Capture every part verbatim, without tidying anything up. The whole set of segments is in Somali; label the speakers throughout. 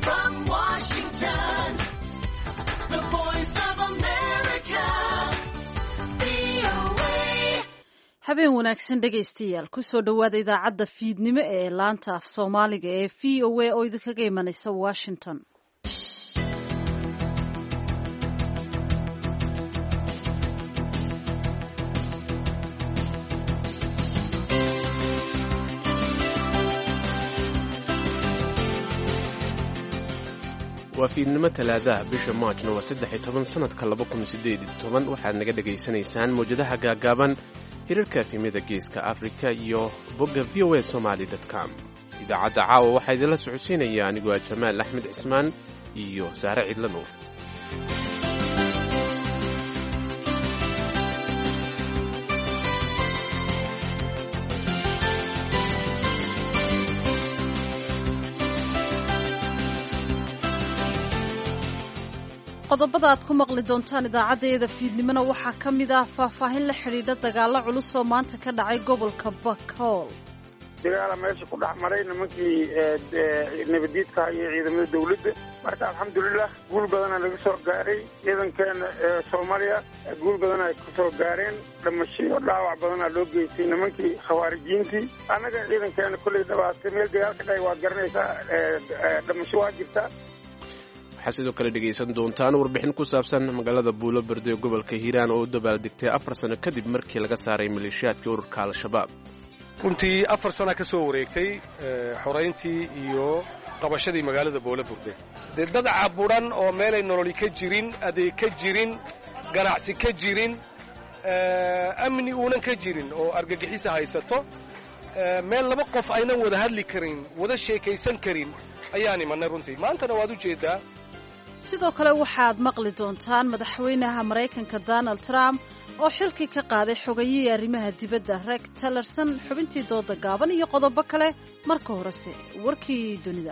Speaker 1: from Washington, the voice of America, V O A.
Speaker 2: habeen wanaagsan dhegaystayaal kusoo dhowaada idaacadda fiidnimo ee laanta af soomaaliga ee v o a oo idinkaga imanaysa washington.
Speaker 3: waa fiidnimo talaadaha bisha maajna waa saddex iyo toban sanadka laba kun siddeed iyo toban waxaad naga dhegaysanaysaan mawjadaha gaagaaban hirarka efemyada geeska afrika iyo bogga v o a somaly dot com. idaacadda caawa waxaa idinla socodsiinaya anigoo ah jamaal axmed cismaan iyo sahre cidla nuur.
Speaker 2: qodobada aad ku maqli doontaan idaacaddeeda fiidnimona waxaa ka mid ah faahfaahin la xidhiidha dagaallo culus oo maanta ka dhacay gobolka bakool.
Speaker 4: dagaala meesha ku dhex maray nimankii nabadiidka iyo ciidamada dawladda marka alxamdulilah guul badanaa laga soo gaaray ciidankeena soomaaliya guul badanaa ka soo gaareen dhamashiyo dhaawac badanaa loo geystay nimankii khawaarijiintii annaga ciidankeena kolley dhabaatay meel dagaal ka dhacay waad garanaysaa dhamasho waa jirtaa.
Speaker 3: waxaa sidoo kale dhegaysan doontaan warbixin ku saabsan magaalada buulo berde ee gobolka hiiraan oo u dabaaldegtay afar sano kadib markii laga saaray maleeshiyaadkii ururka al-shabaab.
Speaker 5: runtii afar sana ka soo wareegtay xorayntii iyo qabashadii magaalada buulo burde dee dad caburan oo meelay nololi ka jirin adeeg ka jirin ganacsi ka jirin amni uunan ka jirin oo argagixisa haysato meel laba qof aynan wada hadli karin wada sheekaysan karin ayaan imanay runtii maantana waad u jeedaa.
Speaker 2: sidoo kale waxaad maqli doontaan madaxweynaha maraykanka donald trump oo xilkii ka qaaday xogayihii arrimaha dibadda rex tillerson, xubintii dooda gaaban iyo qodobo kale. marka horese warkii dunida.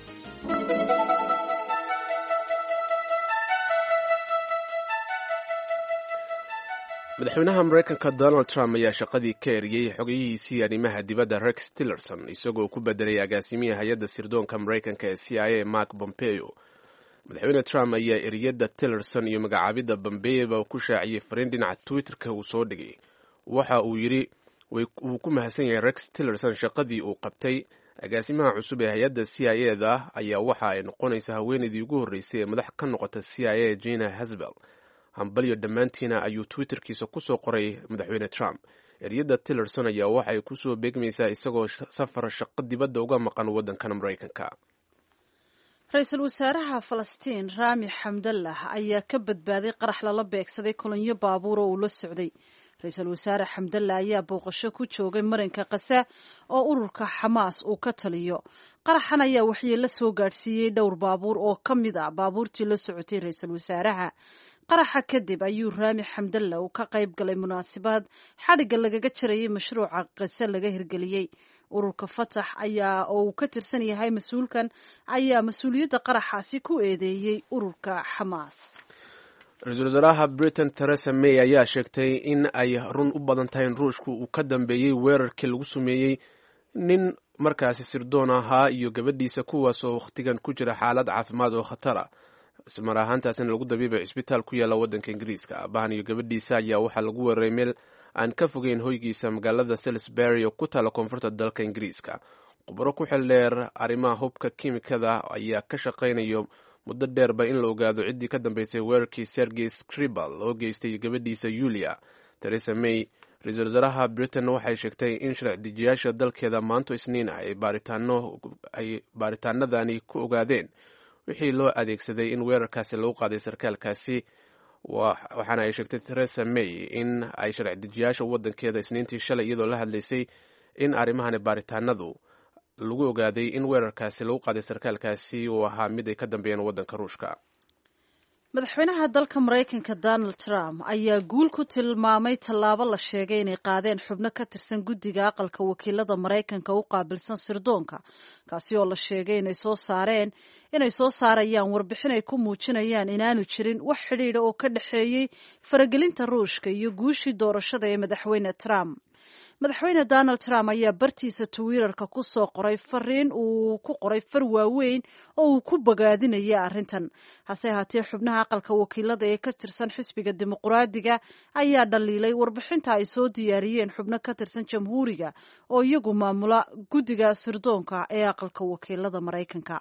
Speaker 3: madaxweynaha maraykanka donald trump ayaa shaqadii ka eriyey xogayihiisii arrimaha dibadda rex tillerson isagoo ku bedelay agaasimihii hay-adda sirdoonka maraykanka ee c i a mark pompeo. madaxweyne trump ayaa eriyada tillerson iyo magacaabidda pompeo ku shaaciyey fariin dhinaca twitter-ka uu soo dhigay. waxa uu yidhi wuu ku mahadsan yahay rex tillerson shaqadii uu qabtay. agaasimaha cusub ee hay-adda c i a da ayaa waxa ay noqonaysa haweenaydii ugu horreysay ee madax ka noqota c i a gina hasbel. hambalyo dhammaantiina ayuu twitterkiisa ku soo qoray madaxweyne trump. eriyada tillerson ayaa waxay ku soo beegmaysaa isagoo safar shaqo dibadda uga maqan waddankan maraykanka.
Speaker 2: ra-iisul wasaaraha falastiin raami xamdallah ayaa ka badbaaday qarax lala beegsaday kolonyo baabuur oo uu la socday. ra-iisul wasaare xamdallah ayaa booqasho ku joogay marinka kasa oo ururka xamaas uu ka taliyo. qaraxan ayaa waxyeello soo gaadhsiiyey dhowr baabuur oo ka mid ah baabuurtii la socotay ra-iisul wasaaraha. qaraxa kadib ayuu raami xamdallah uu ka qayb galay munaasabad xadhigga lagaga jarayay mashruuca qase laga hirgeliyey. ururka fatax ayaa oo uu ka tirsan yahay mas-uulkan ayaa mas-uuliyadda qaraxaasi ku eedeeyey ururka xamaas.
Speaker 3: ra-iisul wasaaraha britain theresa may ayaa sheegtay in ay run u badan tahay in ruushku uu ka dambeeyey weerarkii lagu sameeyey nin markaasi sirdoon ahaa iyo gabadhiisa kuwaas oo wakhtigan ku jira xaalad caafimaad oo khatara ismar ahaantaasina lagu dabiibay cisbitaal ku yaalla waddanka ingiriiska. aabahan iyo gabadhiisa ayaa waxaa lagu weeraray meel aan ka fogeyn hoygiisa magaalada salisbury oo ku taala koonfurta dalka ingiriiska. khubaro ku xil dheer arrimaha hubka kiimikada ayaa ka shaqaynayo muddo dheerba in la ogaado ciddii ka dambeysay weerarkii sergey skripal oo geystay gabadhiisa yulia. theresa may ra-iisul wasaaraha britain waxay sheegtay in sharci dejiyaasha dalkeeda maanto isniin ah ay baaritaanadani ku ogaadeen wixii loo adeegsaday in weerarkaasi lagu qaaday sarkaalkaasi. waxaana ay sheegtay theresa may in ay sharci dejiyaasha waddankeeda isniintii shalay iyadoo la hadlaysay in arrimahani baaritaanadu lagu ogaaday in weerarkaasi lagu qaaday sarkaalkaasi uu ahaa mid ay ka dambeeyeen waddanka ruushka.
Speaker 2: madaxweynaha dalka maraykanka donald trump ayaa guul ku tilmaamay tallaabo la sheegay inay qaadeen xubno ka tirsan guddiga aqalka wakiilada maraykanka u qaabilsan sirdoonka kaasi oo la sheegay inay soo saareen inay soo saarayaan warbixin ay ku muujinayaan inaanu jirin wax xidhiidha oo ka dhexeeyey faragelinta ruushka iyo guushii doorashada ee madaxweyne trump. madaxweyne donald trump ayaa bartiisa twitter-ka ku soo qoray fariin uu ku qoray far waaweyn oo uu ku bogaadinaya arrintan hase haatee xubnaha aqalka wakiilada ee ka tirsan xisbiga dimuqraadiga ayaa dhaliilay warbixinta ay soo diyaariyeen xubno ka tirsan jamhuuriga oo iyagu maamula guddiga sirdoonka ee aqalka wakiilada maraykanka.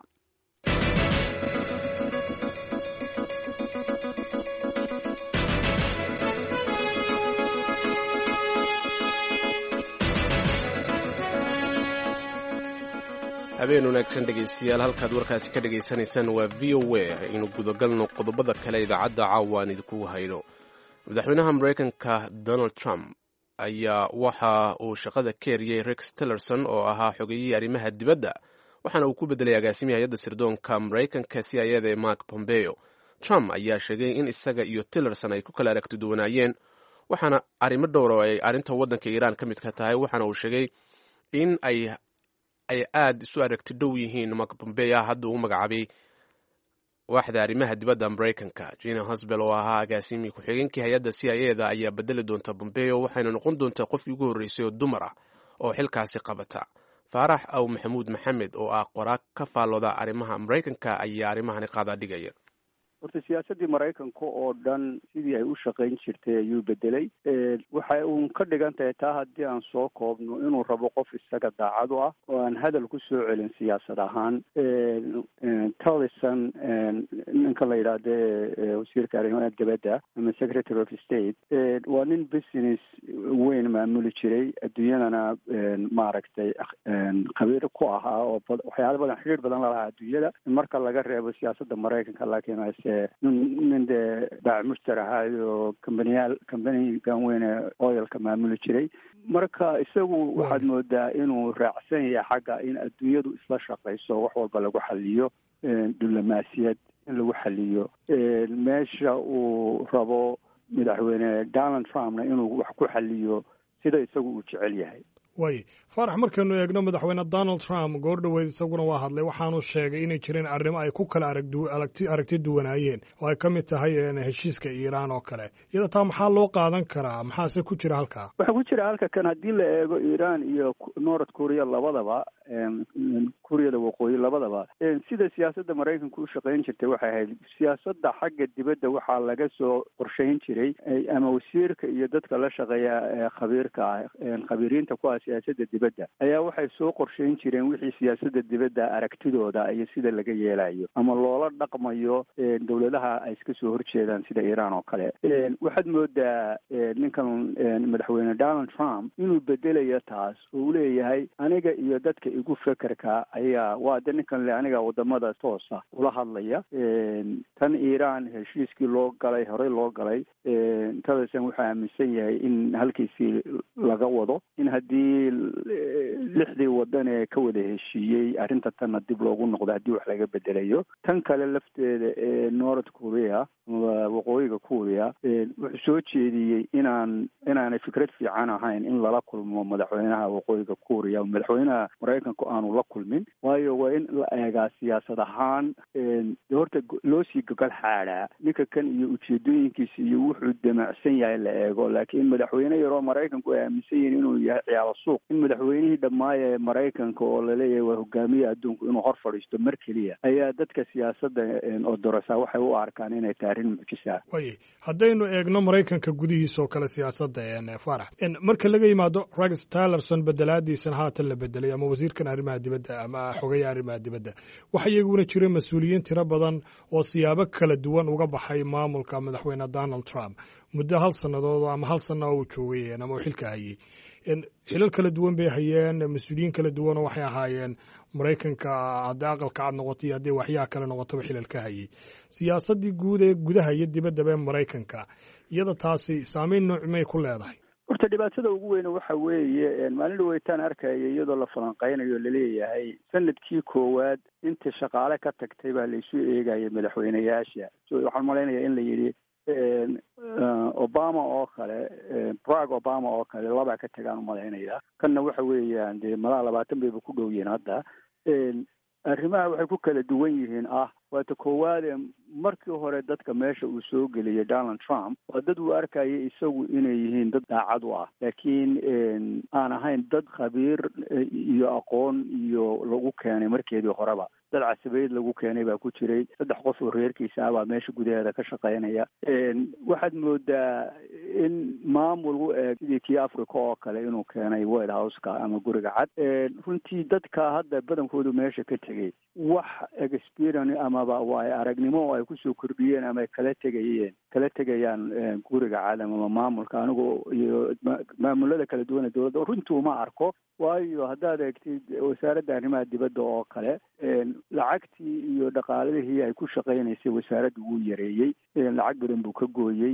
Speaker 3: habeen wanaagsan dhegaystayaal halkaad warkaasi ka dhagaysanaysaan waa v o a aynu gudagalno qodobada kale idaacadda caawa aan idinku hayno. madaxweynaha maraykanka donald trump ayaa waxa uu shaqada ka eriyey rex tillerson oo ahaa xogeyihii arrimaha dibadda waxaana uu ku bedelay agaasimihi hay-adda sirdoonka maraykanka c i a da ee mark pompeo. trump ayaa sheegay in isaga iyo tillerson ay ku kala aragti duwanaayeen waxaana arrimo dhowr oo ay arrinta waddanka iiraan ka midka tahay waxaana uu sheegay in ay ay aada isu aragti dhow yihiin mark pompeo hadda uu magacaabay waaxda arrimaha dibadda maraykanka. gina hosbel oo ahaa agaasimii ku-xigeenkii hay-adda c i a da ayaa bedeli doonta pompeo waxayna noqon doontaa qofkii ugu horreysay oo dumar ah oo xilkaasi qabata. faarax aw maxamuud maxamed oo ah qoraag ka faallooda arrimaha maraykanka ayaa arrimahani qaadaa dhigaya.
Speaker 6: horta siyaasaddii maraykanka oo dhan sidii ay u shaqayn jirtay ayuu bedelay. waxay uun ka dhigan tahay taa haddii aan soo koobno inuu rabo qof isaga daacad u ah oo aan hadal ku soo celin siyaasad ahaan. tillerson ninka la yidhaahde wasiirka arrimaha dibadda ama secretary of state waa nin business weyn maamuli jiray adduunyadana maaragtay khabiir ku ahaa oo waxyaala badan xiriir badan lalahaa adduunyada marka laga reebo siyaasadda maraykanka. laakiin nin dee baac mushtar ahaayo kambaniyaal kambanigan weyne oilka maamuli jiray. marka isagu waxaad moodaa inuu raacsan yahay xagga in adduunyadu isla shaqayso wax walba lagu xaliyo diblomaasiyad in lagu xaliyo. meesha uu rabo madaxweyne donald trumpna inuu wax ku xaliyo sida isagu uu jecel yahay.
Speaker 7: way faarax markaynu eegno madaxweyne donald trump goor dhoweyd isaguna waa hadlay waxaanu sheegay inay jireen arrimo ay ku kala aragti duwanaayeen oo ay ka mid tahay heshiiska iiraan oo kale. iyada taa maxaa loo qaadan karaa maxaase ku jira halkaa?
Speaker 6: waxaa ku jira halka kan haddii la eego iiraan iyo north korea labadaba kuuriyada waqooyi labadaba sida siyaasadda maraykanka u shaqayn jirtay waxay ahayd siyaasadda xagga dibadda waxaa laga soo qorshayn jiray ama wasiirka iyo dadka la shaqeeya khabiirka ah khabiiriinta ku ah siyaasadda dibadda ayaa waxay soo qorshayn jireen wixii siyaasadda dibadda aragtidooda iyo sida laga yeelayo ama loola dhaqmayo dowladaha ay iska soo horjeedaan sida iiraan oo kale. waxaad moodaa ninkan madaxweyne donald trump inuu bedelayo taas oo uu leeyahay aniga iyo dadka igu fekerka ayaa waa de ninkan le aniga wadamada toosa ula hadlaya. tan iiraan heshiiskii loo galay horey loo galay tadasan waxaa aaminsan yahay in halkiisii laga wado in haddii lixdii wadan ee ka wada heshiiyey arrinta tanna dib loogu noqdo haddii wax laga bedelayo. tan kale lafteeda ee north korea waqooyiga korea wuxuu soo jeediyey inaan inaanay fikrad fiican ahayn in lala kulmo madaxweynaha waqooyiga korea madaxweynaha maraykanku aanu la kulmin waayo waa in la eegaa siyaasad ahaan horta loo sii gogol xaadhaa ninka kan iyo ujeedooyinkiisa iyo wuxuu damacsan yahay la eego. laakiin madaxweyne yaroo maraykanku ay aaminsan yihiin inuu yahay ciyaalo suuq in madaxweynihii dhammaaya ee maraykanka oo laleeyahay waa hogaamiya adduunku inuu hor fadhiisto mar keliya ayaa dadka siyaasadda oo dorasa waxay u arkaan inay tahay arrin mucjisa.
Speaker 7: way haddaynu eegno maraykanka gudihiisa oo kale siyaasadda faarax marka laga yimaado rex tillerson bedelaadiisan haatan la bedelay ama wasiirkan arrimaha dibadda ama xogeya arrimaha dibadda waxa iyaguna jira mas-uuliyiin tiro badan oo siyaabo kala duwan uga baxay maamulka madaxweyne donald trump muddo hal sannadood ama hal sanna uu joogay ama uu xilka hayay. xilal kala duwan bay hayeen mas-uuliyiin kala duwan oo waxay ahaayeen maraykanka haddii aqalka cad noqoto iyo haddii waxyaha kale noqotaba xilal ka hayay. siyaasaddii guud ee gudaha iyo dibaddaba ee maraykanka iyada taasi saameyn nooc may ku leedahay?
Speaker 6: horta dhibaatada ugu weyne waxa weeye maalin dhaweytaan arkaya iyadoo la falanqeynayo laleeyahay sanadkii koowaad inta shaqaale ka tagtay baa laisu eegayay madaxweyneyaasha. waxaan malaynayaa in la yidhi obama oo kale brag obama oo kale labaa ka tagaan umalaynaya. kanna waxa weeyaan dee malaa labaatan bayba ku dhow yihiin hadda. arrimaha waxay ku kala duwan yihiin ah waata koowaade markii hore dadka meesha uu soo geliyay donald trump waa dad uu arkayay isagu inay yihiin dad daacad u ah laakiin aan ahayn dad khabiir iyo aqoon iyo lagu keenay markeedii horeba dad casabeed lagu keenay baa ku jiray saddex qof oo reerkiisa ah baa meesha gudaheeda ka shaqaynaya waxaad moodaa in maamul u eeg sidii kii africa oo kale inuu keenay white houseka ama guriga cad runtii dadka hadda badankoodu meesha ka tegay wax experience amaba waay aragnimo oo ay kusoo kordhiyeen ama ay kala tegayeen kala tegayaan guriga cad ama maamulka anigoo iyo maamulada kala duwan dowladda runtii uma arko waayo haddaad eegtid wasaaradda arrimaha dibadda oo kale lacagtii iyo dhaqaaladihii ay ku shaqaynaysay wasaaradda wuu yareeyey lacag badan buu ka gooyey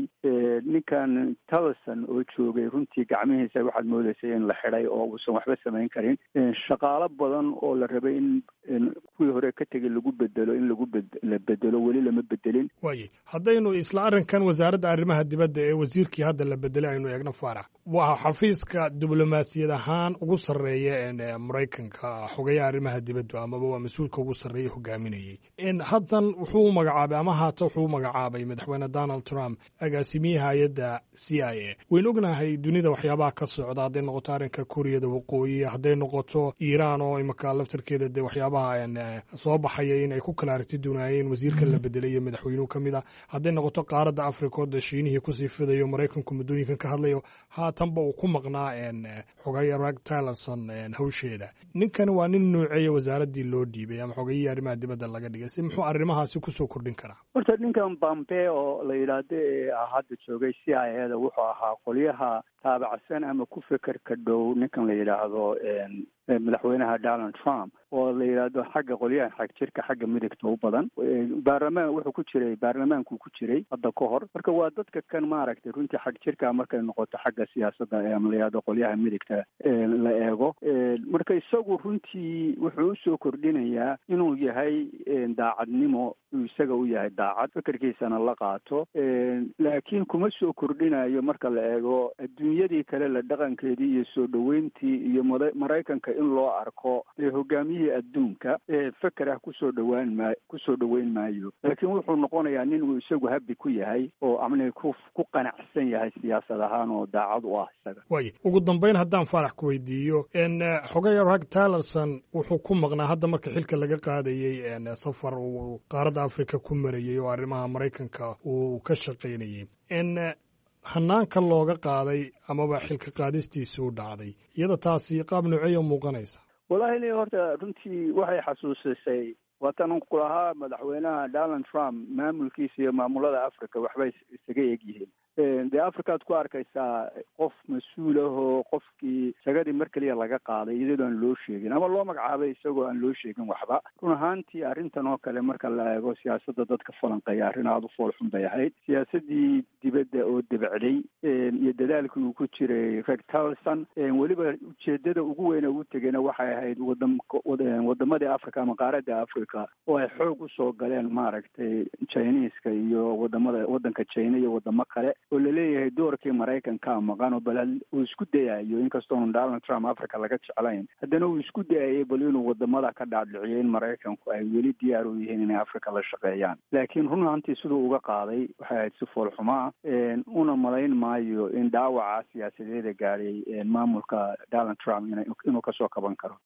Speaker 6: ninkan Tillerson oo joogay runtii gacmihiisa waxaad moodaysay in la xidhay oo uusan waxba samayn karin shaqaalo badan oo la rabay in kuwii hore ka tegay lagu bedelo in lagu la bedelo weli lama bedelin
Speaker 7: waaye haddaynu isla arrinkan wasaaradda arrimaha dibadda ee wasiirkii hadda la bedelay aynu eegno faarax waa xafiiska diblomaasiyad ahaan ugu sarreeya ee Mareykanka xogayaha arrimaha dibadda amaba waa mas-uulka ugu sarreeya hogaaminayay in haddan wuxuu magacaabay ama haata wuxuu magacaabay madaxweyne Donald Trump agaasimiyaha hay'adda C I A waynu ognahay dunida waxyaabaha ka socda hadday noqoto arrinka Kuuriyada Waqooyi hadday noqoto Iiraan oo imika laftarkeeda de waxyaabaha soo baxaya in ay ku kala aragti doonayeen wasiirka la bedelay madaxweynuhu ka mid ah hadday noqoto qaaradda Afrika oo Shiinaha ku sii fidayo Mareykanku muddooyinkan ka hadlayo haatanba uu ku maqnaa xogayaha Rex Tillerson hawsheeda ninkan waa nin nooceeya wasaaraddii loo dhiibay ama xogayaha arrimaha dibadda laga dhigay si muxuu arrimahaasi ku soo kordhin karaa
Speaker 6: horta ninkan Pompeo la yiraahdo ee hadda joogay C I A da wuxuu ahaa qolyaha taabacsan ama ku fekerka dhow ninkan la yiraahdo madaxweynaha Donald Trump oo la yiraahdo xagga qolyaha xag jirka xagga midigta u badan baarlamaan wuxuu ku jiray baarlamaanku ku jiray hadda ka hor marka waa dadka kan maaragtay runtii xag jirka markay noqoto xagga siyaasadda ee la yiraahdo qolyaha midigta la eego marka isagu runtii wuxuu soo kordhinayaa inuu yahay daacadnimo isaga u yahay daacad fikirkiisana la qaato laakiin kuma soo kordhinayo marka la eego adduunyadii kale la dhaqankeedii iyo soo dhaweyntii iyo Mareykanka in loo arko hogaamiyihii adduunka fikir ah kusoo dhawaan ma kusoo dhaweyn maayo laakiin wuxuu noqonayaa nin uu isagu habbi ku yahay oo amni ku ku qanacsan yahay siyaasad ahaan oo daacad u ah isaga
Speaker 7: way ugu dambeyn haddaan faarax ku weydiiyo in xogayaha Rex Tillerson wuxuu ku maqnaa hadda marka xilka laga qaadayay safar uu qaaradda Afrika ku marayay oo arrimaha Mareykanka uu ka shaqaynayay in hanaanka looga qaaday amaba xilka qaadistiisu dhacday iyada taasi qaab nooceeyo muuqanaysa
Speaker 6: wallahi horta runtii waxay xasuusisay watan ku lahaa madaxweynaha Donald Trump maamulkiisa iyo maamulada Afrika waxbay isaga egyihiin de Afrikaad ku arkaysaa qof mas-uul ah oo qofkii sagadii mar kaliya laga qaaday iyadoo aan loo sheegin ama loo magacaabay isagoo aan loo sheegin waxba run ahaantii arrintan oo kale marka la eego siyaasadda dadka falanqeeya arrin aada u fool xun bay ahayd siyaasaddii dibadda oo debacday iyo dadaalkii uu ku jiray Rex Tillerson weliba ujeedada ugu weyn ugu tegayna waxay ahayd wadam wadamadii Afrika ama qaaradda Afrika oo ay xoog u soo galeen maaragtay Chinese-ka iyo wadamada wadanka China iyo wadamo kale oo la leeyahay doorkii Mareykanka maqan oo bal uu isku dayayo inkastoo Donald Trump Afrika laga jeclayn haddana uu isku dayay bal inuu wadamada ka dhaadhiciyay in Mareykanku ay weli diyaar u yihiin inay Afrika la shaqeeyaan laakiin run ahaantii siduu uga qaaday waxay ahayd si fool xumaa una malayn maayo in dhaawaca siyaasadeeda gaaray maamulka Donald Trump inuu ka soo kaban karo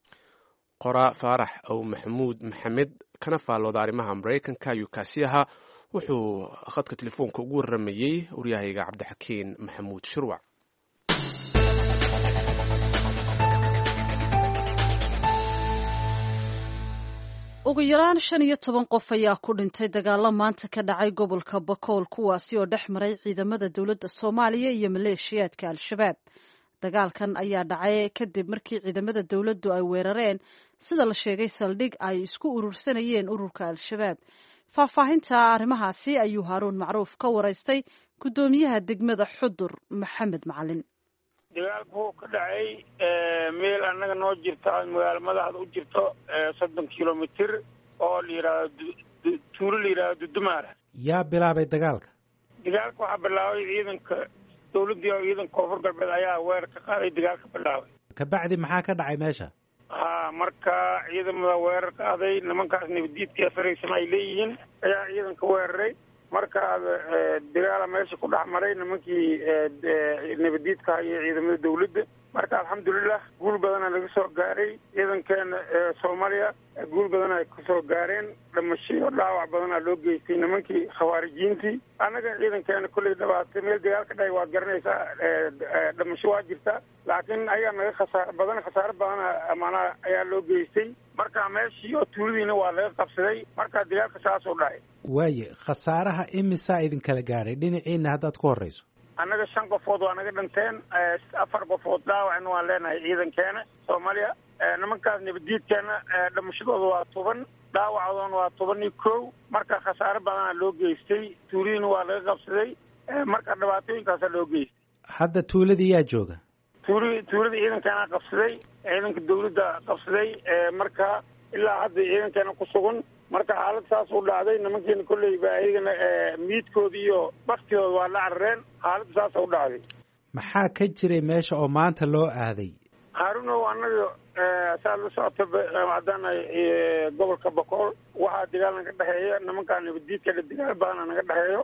Speaker 3: qoraa faarax ow maxamuud maxamed kana faallooda arrimaha Mareykanka ayuu kaasi ahaa wuxuu khadka telefoonka ugu waramayey waryahayga cabdixakiin maxamuud shirwac
Speaker 2: ugu yaraan shan iyo toban qof ayaa ku dhintay dagaalo maanta ka dhacay gobolka Bakool kuwaasi oo dhex maray ciidamada dowladda Soomaaliya iyo maleeshiyaadka Al-Shabaab dagaalkan ayaa dhacay kadib markii ciidamada dowladdu ay weerareen sida la sheegay saldhig ay isku urursanayeen ururka Al-Shabaab faahfaahinta arrimahaasi ayuu Haaruun Macruuf ka waraystay gudoomiyaha degmada Xudur Maxamed Macalin
Speaker 4: dagaalku ka dhacay meel annaga noo jirta magaalo madaxda u jirto soddon kilomitir oo la yiraahdo tuulo la yiraahdo Dumaar
Speaker 8: yaa bilaabay dagaalka
Speaker 4: dagaalku waxa bilaabay ciidanka dowladda iyo ciidanka koonfur galbeed ayaa weerar ka qaaday dagaalka bilaabay
Speaker 8: ka bacdi maxaa ka dhacay meesha
Speaker 4: ha marka ciidamada weerar qaaday nimankaas nabadiidka fariisama ay leeyihiin ayaa ciidanka weeraray marka dagaala meesha ku dhex maray nimankii nabadiidka iyo ciidamada dawladda marka alxamdulilah guul badana laga soo gaaray ciidankeena soomaaliya guul badan ay kasoo gaareen dhamashiyo dhaawac badana loo geystay nimankii khawaarijiintii annaga ciidankeena kolley dhabaatay meel dagaal ka dhahay waad garanaysaa dhamasho waa jirta laakiin ayaa naga khasaar badan khasaaro badana maanaa ayaa loo geystay marka meeshii oo tuuladiina waa laga qabsaday marka dagaalka saasoo dhahay
Speaker 8: waaye khasaaraha imisaa idinkala gaadhay dhinaciina haddaad ku horreyso
Speaker 4: annaga shan qofood waa naga dhinteen afar qofood dhaawacna waan leenahay ciidankeena soomaaliya nimankaas nabadiidkeena dhamashadooda waa toban dhaawacoodana waa toban iyo kow marka khasaare badana loo geystay tuuladiina waa laga qabsaday marka dhibaatooyinkaasa loo geystay
Speaker 8: hadda tuuladii yaa jooga
Speaker 4: tuuli tuulada ciidankeena qabsaday ciidanka dawladda qabsaday marka ilaa hadda ciidankeena ku sugan marka xaalad saas u dhacday nimankeena kolleyba ayagana miidkooda iyo baktidooda waa la carareen xaalada saasa u dhacday
Speaker 8: maxaa ka jiray meesha oo maanta loo aaday
Speaker 4: haarunow annaga saa la socota haddana gobolka boqol waxaa dagaal naga dhexeeya nimankaa nabadiidka dagaal badana naga dhexeeyo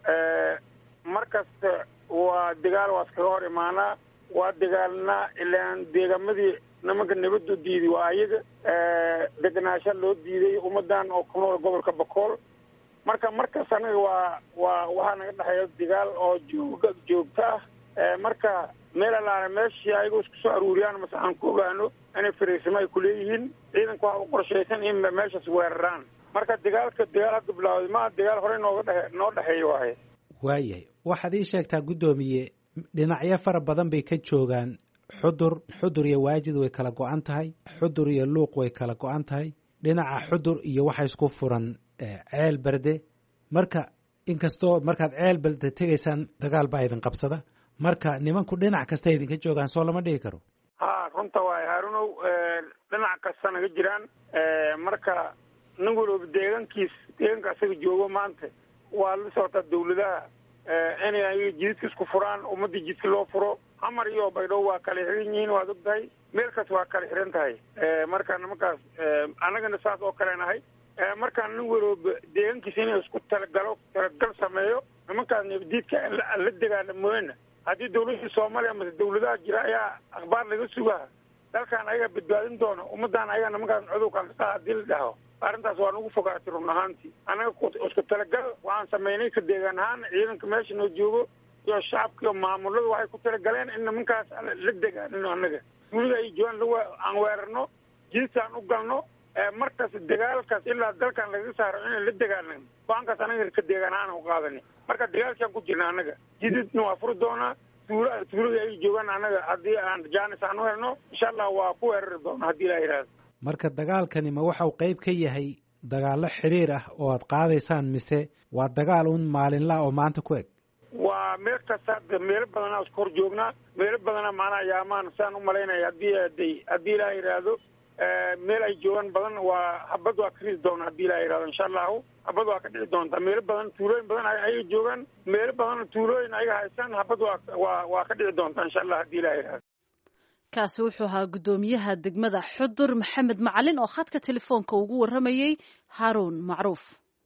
Speaker 4: markasta waa dagaal waa iskaga hor imaanaa waa dagaalnaa ilaan deegamadii nimanka nabaddu diiday waa ayaga deganaasha loo diiday ummadan oo ku nool gobolka boqol marka markas anaga waa waa waxaa naga dhexeeya dagaal oo jooga joogta ah marka meel alaana meeshii ayagoo isku soo aruuriyaan mase aan ku ogaano inay fariisimo ay ku leeyihiin ciidanka waxa u qorshaysan in meeshaas weeraraan marka dagaalka dagaal hadda bilaawday maa dagaal horey nooga dhexe noo dhexeeya waaye
Speaker 8: waayahay waxaad ii sheegtaa guddoomiye dhinacyo fara badan bay ka joogaan xudur xudur iyo waajid way kala go-an tahay xudur iyo luuq way kala go-an tahay dhinaca xudur iyo waxa isku furan ceel berde marka inkastoo markaad ceel berde tegaysaan dagaal baa idin qabsada marka nimanku dhinac kasta idinka joogaan soo lama dhigi karo
Speaker 4: ha runta waaye haarunow dhinac kasta naga jiraan marka nin walooba deegaankiis deegaanka asaga joogo maanta waa la socotaa dawladaha inay ayaga jididka isku furaan ummadii jidka loo furo xamar iyo baydhabo waa kala xiran yihiin waad og tahay meel kas waa kala xiran tahay marka nimankaas annagana saas oo kale nahay markaa nin walooba deegaankiisa inay isku talagalo talagal sameeyo nimankaas nabadiidka la dagaalamooyana haddii dawladda soomaaliya mase dawladaha jira ayaa akhbaar laga sugaa dalkan ayaga badbaadin doona ummadan ayaga nimankaas cudurka kastaa hadii la dhaho arrintaas waa nagu fogaatay run ahaantii annaga isku talagal waxaan samaynay ka deegaan ahaan ciidanka meesha noo joogo iyo shacabka iyo maamulada waxay ku talagaleen in nimankaas la degaanino annaga duulida ay joogaan aan weerarno jiidkaan u galno markaas dagaalkaas ilaa dalkan laga saaro inaan la dagaalano go-aankaas anaga ka deegaan ahaan u qaadani marka dagaalkaan ku jirna annaga jididna waa furi doonaa tuula tuulada ay joogaan annaga haddii aan jaanis aan u helno insha allah waa ku weerari doona haddii ilaa yidhaahdo
Speaker 8: marka dagaalkani ma waxau qayb ka yahay dagaallo xiriir ah oo aad qaadaysaan mise waa dagaal un maalinla oo maanta ku eg
Speaker 4: waa meel kasta hadda meelo badanaa isku hor joognaa meelo badana maanaa yaamaan saan u malaynaya haddii aday haddii ilaa yidhaahdo meel ay joogaan badan waa habad waa ka ridi doona haddii ilaa yidhahdo insha allahu habad waa ka dhici doontaa meelo badan tuulooyin badan ayaga joogaan meelo badan tuulooyin ayaga haystaan habad waa waa waa ka dhici doontaa insha allah haddii ilaa yidhahdo
Speaker 2: kaasi wuxuu ahaa guddoomiyaha degmada xudur maxamed macalin oo khadka telefoonka ugu warramayey haaruun macruuf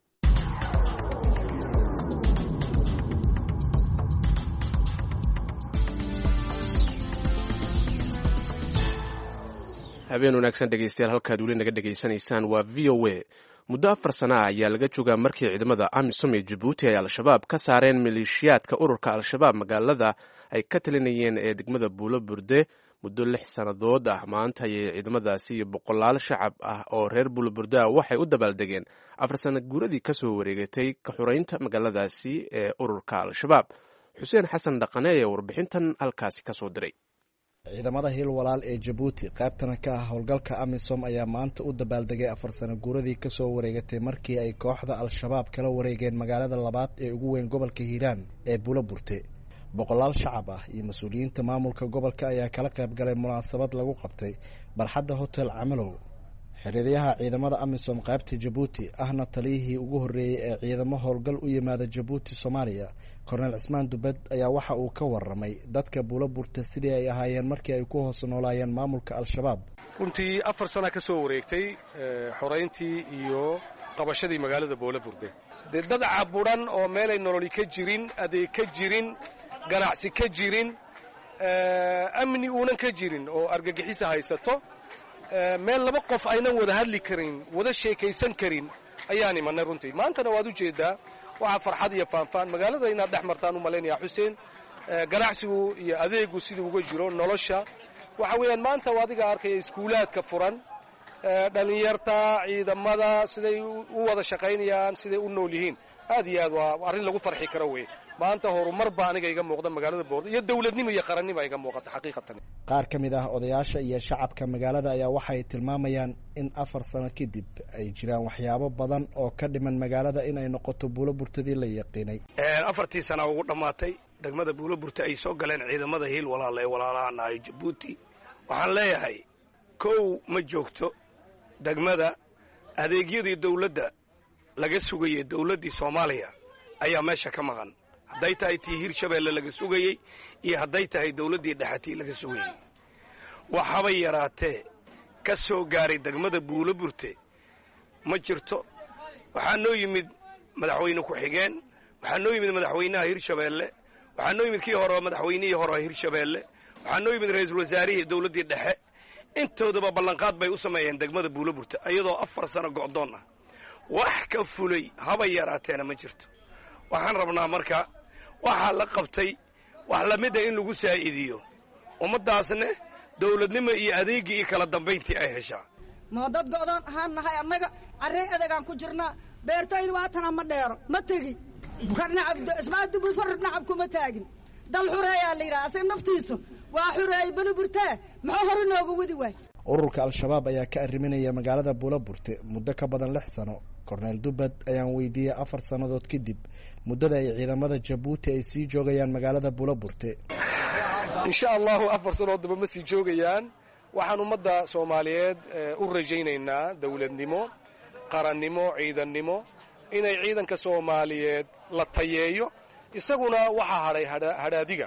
Speaker 3: habeen wanaagsan dhegeystayaal halkaad weli naga dhegaysanaysaan waa v o a muddo afar sana ah ayaa laga joogaa markii ciidamada amisom ee jabuuti ay al-shabaab ka saareen maleeshiyaadka ururka al-shabaab magaalada ay ka talinayeen ee degmada buulo burde muddo lix sannadood ah maanta ayay ciidamadaasi iyo boqolaal shacab ah oo reer buulo burde ah waxay u dabaaldegeen afar sana guuradii ka soo wareegatay ka xuraynta magaaladaasi ee ururka al-shabaab xuseen xasan dhaqane ayaa warbixintan halkaasi ka soo diray
Speaker 9: ciidamada hiil walaal ee jabuuti qaybtana ka ah howlgalka amisom ayaa maanta u dabaaldegay afar sano guuradii kasoo wareegatay markii ay kooxda al-shabaab kala wareegeen magaalada labaad ee ugu weyn gobolka hiiraan ee buulo burte boqolaal shacab ah iyo mas-uuliyiinta maamulka gobolka ayaa kala qayb galay munaasabad lagu qabtay barxadda hotel camalow xiriiryaha ciidamada amisom qaybta jabuuti ahna taliyihii ugu horreeyey ee ciidamo howlgal u yimaada jabuuti soomaaliya korneel cismaan dubed ayaa waxa uu ka waramay dadka buulo burta sidii ay ahaayeen markii ay ku hoos noolaayeen maamulka al-shabaab
Speaker 5: runtii afar sana ka soo wareegtay xorayntii iyo qabashadii magaalada boolaburde dee dad caburan oo meelay nololi ka jirin adeeg ka jirin ganacsi ka jirin amni uunan ka jirin oo argagixisa haysato meel laba qof aynan wada hadli karin wada sheekaysan karin ayaan imanay runtii maantana waad u jeedaa waxaa farxad iyo faanfaan magaalada inaad dhex martaan u malaynayaa xuseen ganacsigu iyo adeegu siduu uga jiro nolosha waxa weeyaan maanta adiga arkaya iskuulaadka furan dhalinyarta ciidamada siday u wada shaqaynayaan siday u nool yihiin aad iyo aad waa arrin lagu farxi karo wey maanta horumar baa aniga iga muuqda magaalada boordo iyo dawladnimo iyo qarannimo iga muuqata xaqiiqatan
Speaker 9: qaar ka mid ah odayaasha iyo shacabka magaalada ayaa waxay tilmaamayaan in afar sano kadib ay jiraan waxyaabo badan oo ka dhiman magaalada in ay noqoto buuloburtadii la yaqiinay
Speaker 10: afartii sana ugu dhammaatay degmada buuloburta ay soo galeen ciidamada hiil walaala ee walaalahan ahay jabuuti waxaan leeyahay kow ma joogto degmada adeegyadii dawladda laga sugayey dawladdii soomaaliya ayaa meesha ka maqan hadday tahay tii hirshabeelle laga sugayey iyo hadday tahay dawladdii dhexatii laga sugayey waxabay yaraatee ka soo gaaray degmada buuloburte ma jirto waxaa noo yimid madaxweyne ku-xigeen waxaa noo yimid madaxweynaha hirshabeelle waxaa noo yimid kii hore madaxweynihii hore hirshabeelle waxaa noo yimid ra-iisul wasaarihii dawladdii dhexe intoodaba ballanqaad bay u sameeyeen degmada buuloburte iyadoo afar sano go'doon ah wax ka fulay haba yaraateena ma jirto waxaan rabnaa marka waxaa la qabtay wax lamida in lagu saa'idiyo ummaddaasne dawladnimo iyo adeeggii iyo kala dambayntii ay heshaa
Speaker 11: moo dad go'doon ahaan nahay annaga carrey adeegaan ku jirnaa beertayni waatana ma dheero ma tegi ismaadubulfar nacab kuma taagin dal xureeyaa la yidhaha asag naftiisu waa xureeyey buuloburtee muxuu hore nooga wadi waay
Speaker 9: ururka al-shabaab ayaa ka arriminaya magaalada buuloburte muddo ka badan lix sano korneel dubbad ayaan weydiiyey afar sannadood kadib muddada ay ciidamada jabuuti ay sii joogayaan magaalada buuloburte
Speaker 5: insha allahu afar sanood daba ma sii joogayaan waxaan ummadda soomaaliyeed u rajaynaynaa dawladnimo qarannimo ciidannimo inay ciidanka soomaaliyeed la tayeeyo isaguna waxaa hadhay hadhaadiga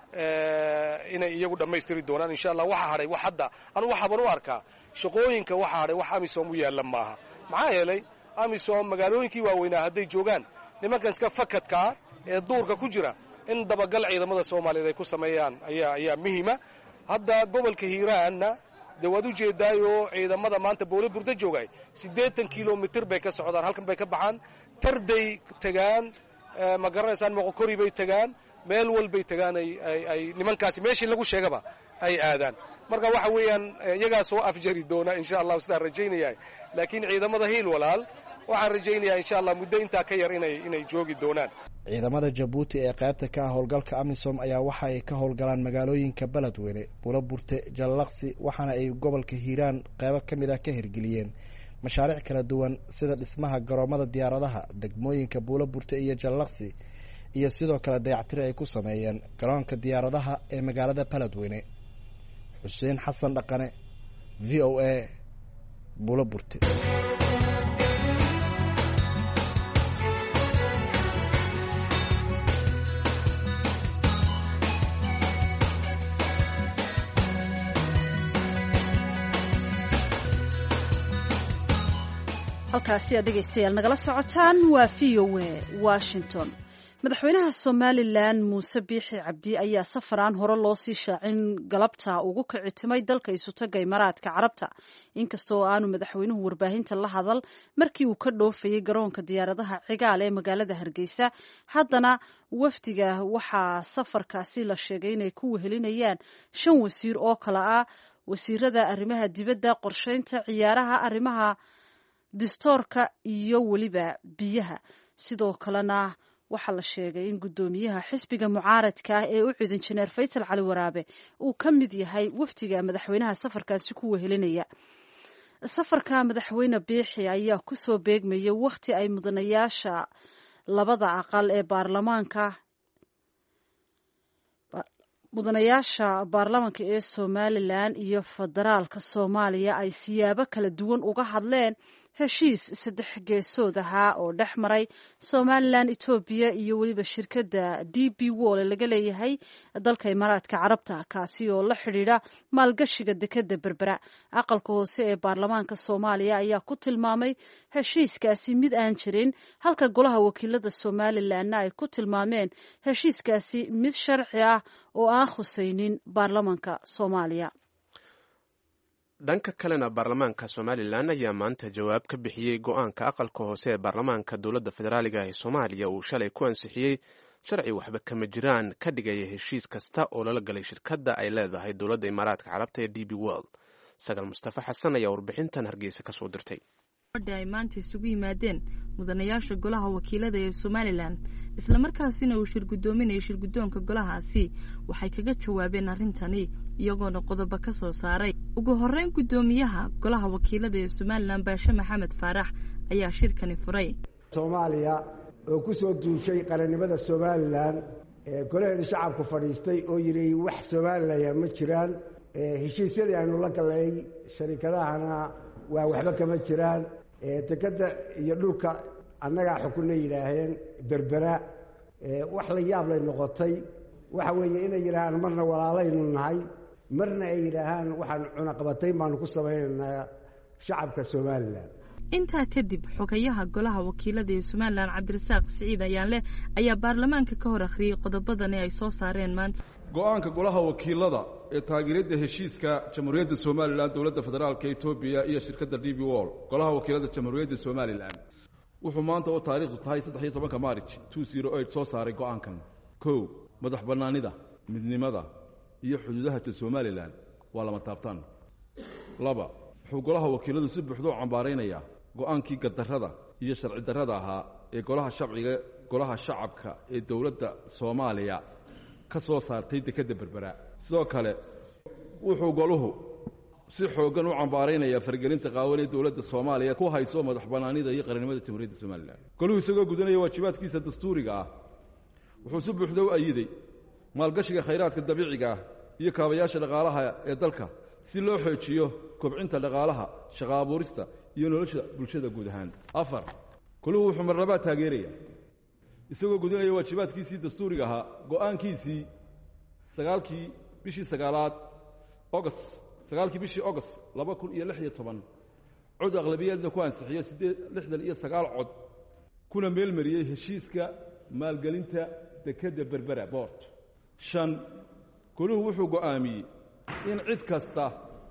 Speaker 5: inay iyagu dhammaystiri doonaan insha allah waxaa hadhay wax hadda anugu waxaaban u arkaa shaqooyinka waxaa hadhay wax amisom u yaalla maaha maxaa yeelay amisom magaalooyinkii waaweynaa hadday joogaan nimankan iska fakadkaa ee duurka ku jira in dabagal ciidamada soomaaliyeed ay ku sameeyaan ayaa ayaa muhiima hadda gobolka hiiraanna dee waad u jeedaayoo ciidamada maanta buuloburte joogay siddeetan kilomitir bay ka socdaan halkan bay ka baxaan tarday tegaan ma garanaysaan moqokori bay tegaan meel walbay tegaan ay nimankaasi meeshii lagu sheegaba ay aadaan marka waxa weeyaan iyagaa soo afjari doona insha allahu sidaan rajaynaya laakiin ciidamada hiil walaal waxaan rajaynayaa insha allah muddo intaa ka yar inay inay joogi doonaan
Speaker 9: ciidamada jabuuti ee qaybta ka ah howlgalka amisom ayaa waxa ay ka howlgalaan magaalooyinka beledweyne buuloburte jallaqsi waxaana ay gobolka hiiraan qaybo ka mid ah ka hirgeliyeen mashaariic kala duwan sida dhismaha garoomada diyaaradaha degmooyinka buuloburte iyo jallaqsi iyo sidoo kale dayactiri ay ku sameeyeen garoonka diyaaradaha ee magaalada beledweyne xuseen xasan dhaqane v o a buuloburte
Speaker 2: halkaasi aad dhegaystayaal nagala socotaan waa v o a washington madaxweynaha somalilan muuse biixi cabdi ayaa safaraan hore loo sii shaacin galabta ugu kicitimay dalka isutaga imaaraadka carabta inkastoo aanu madaxweynuhu warbaahinta la hadal markii uu ka dhoofayay garoonka diyaaradaha cigaal ee magaalada hargeysa haddana wafdiga waxaa safarkaasi la sheegay inay ku wehelinayaan shan wasiir oo kale ah wasiirada arrimaha dibadda qorsheynta ciyaaraha arrimaha distoorka iyo weliba biyaha sidoo kalena waxaa la sheegay in guddoomiyaha xisbiga mucaaradka ah ee u cid injineer faysal cali waraabe uu ka mid yahay wafdiga madaxweynaha safarkaasi ku wehelinaya safarka madaxweyne biixi ayaa kusoo beegmayay wakhti ay mudanayaasha labada aqal ee baarlamaanka mudanayaasha baarlamaanka ee somalilan iyo federaalka soomaaliya ay siyaabo kala duwan uga hadleen heshiis saddex geesood ahaa oo dhex maray somalilan etoobiya iyo weliba shirkadda d b wol laga leeyahay dalka imaaraadka carabta kaasi oo la xidhiidha maalgashiga dekeda berbera aqalka hoose ee baarlamaanka soomaaliya ayaa ku tilmaamay heshiiskaasi mid aan jirin halka golaha wakiilada somalilanna ay ku tilmaameen heshiiskaasi mid sharci ah oo aan khusaynin baarlamaanka soomaaliya.
Speaker 3: dhanka kalena baarlamaanka somalilan ayaa maanta jawaab ka bixiyey go-aanka aqalka hoose ee baarlamaanka dowladda federaaliga ee soomaaliya uu shalay ku ansixiyey sharci waxba kama jiraan ka dhigaya heshiis kasta oo lala galay shirkadda ay leedahay dowladda imaaraadka carabta ee d b world. sagal mustafa xasan ayaa warbixintan hargeysa ka soo dirtay.
Speaker 12: ay maanta isugu yimaadeen mudanayaasha golaha wakiilada ee somalilan islamarkaasina uu shirgudoominaya shirgudoonka golahaasi waxay kaga jawaabeen arrintani iyagoona qodobo ka soo saaray. ugu horeyn gudoomiyaha golaha wakiilada ee somalilan baashe maxamed faarax ayaa shirkani furay.
Speaker 13: soomaaliya oo ku soo duushay qarannimada somalilan ee golaheeda shacabku fadhiistay oo yidhi wax somalilan ma jiraan heshiisyadii aynu la galay sharikadahana waa waxba kama jiraan dekeda iyo dhulka annagaa xukunna yidhaaheen berbera wax la yaab lay noqotay waxa weeye inay yidhaahaan marna walaalaynu nahay marna ay yidhaahaan waxaan cunaqabatayn baanu ku samaynaynaa shacabka somalilan.
Speaker 12: intaa kadib xogayaha golaha wakiilada ee somalilan cabdirasaaq siciid ayaanleh ayaa baarlamaanka ka hor akhriyey qodobadani ay soo saareen maanta.
Speaker 14: go-aanka golaha wakiilada ee taageeridda heshiiska jamhuuriyadda somalilan dowladda federaalka etoobiya iyo shirkadda d b wol golaha wakiilada jamhuuriyadda somalilan wuxuu maanta oo taariikhdu tahay saddex iyo tobanka maarij two zero eight soo saaray go-aankan. kow madax bannaanida midnimada iyo xuduudaha somalilan waa lama taabtaan. laba wuxuu golaha wakiiladu si buuxda u cambaaraynayaa go-aankii gadarrada iyo sharci darrada ahaa ee golaha shabciga golaha shacabka ee dowladda soomaaliya ka soo saartay dekeda berbera. sidoo kale wuxuu goluhu si xooggan u cambaaraynayaa fargelinta qaawan ee dowladda soomaaliya ku hayso madax bannaanida iyo qarannimada jamhuuriyadda somalilan. goluhu isagoo gudanaya waajibaadkiisa dastuuriga ah wuxuu si buuxda u ayiday maalgashiga khayraadka dabiiciga ah iyo kaabayaasha dhaqaalaha ee dalka si loo xoojiyo kobcinta dhaqaalaha shaqo abuurista iyo nolosha bulshada guud ahaan. afar goluhu wuxuu marnabaa taageeraya isagoo gudanaya waajibaadkiisii dastuuriga ahaa go-aankiisii sagaalkii bishii sagaalaad ogost sagaalkii bishii ogost laba kun iyo lix iyo toban cod aqlabiyaedna ku ansixiyo siddeed lixdan iyo sagaal cod kuna meelmariyey heshiiska maalgelinta dekeda berbera boort. shan goluhu wuxuu go'aamiyey in cid kasta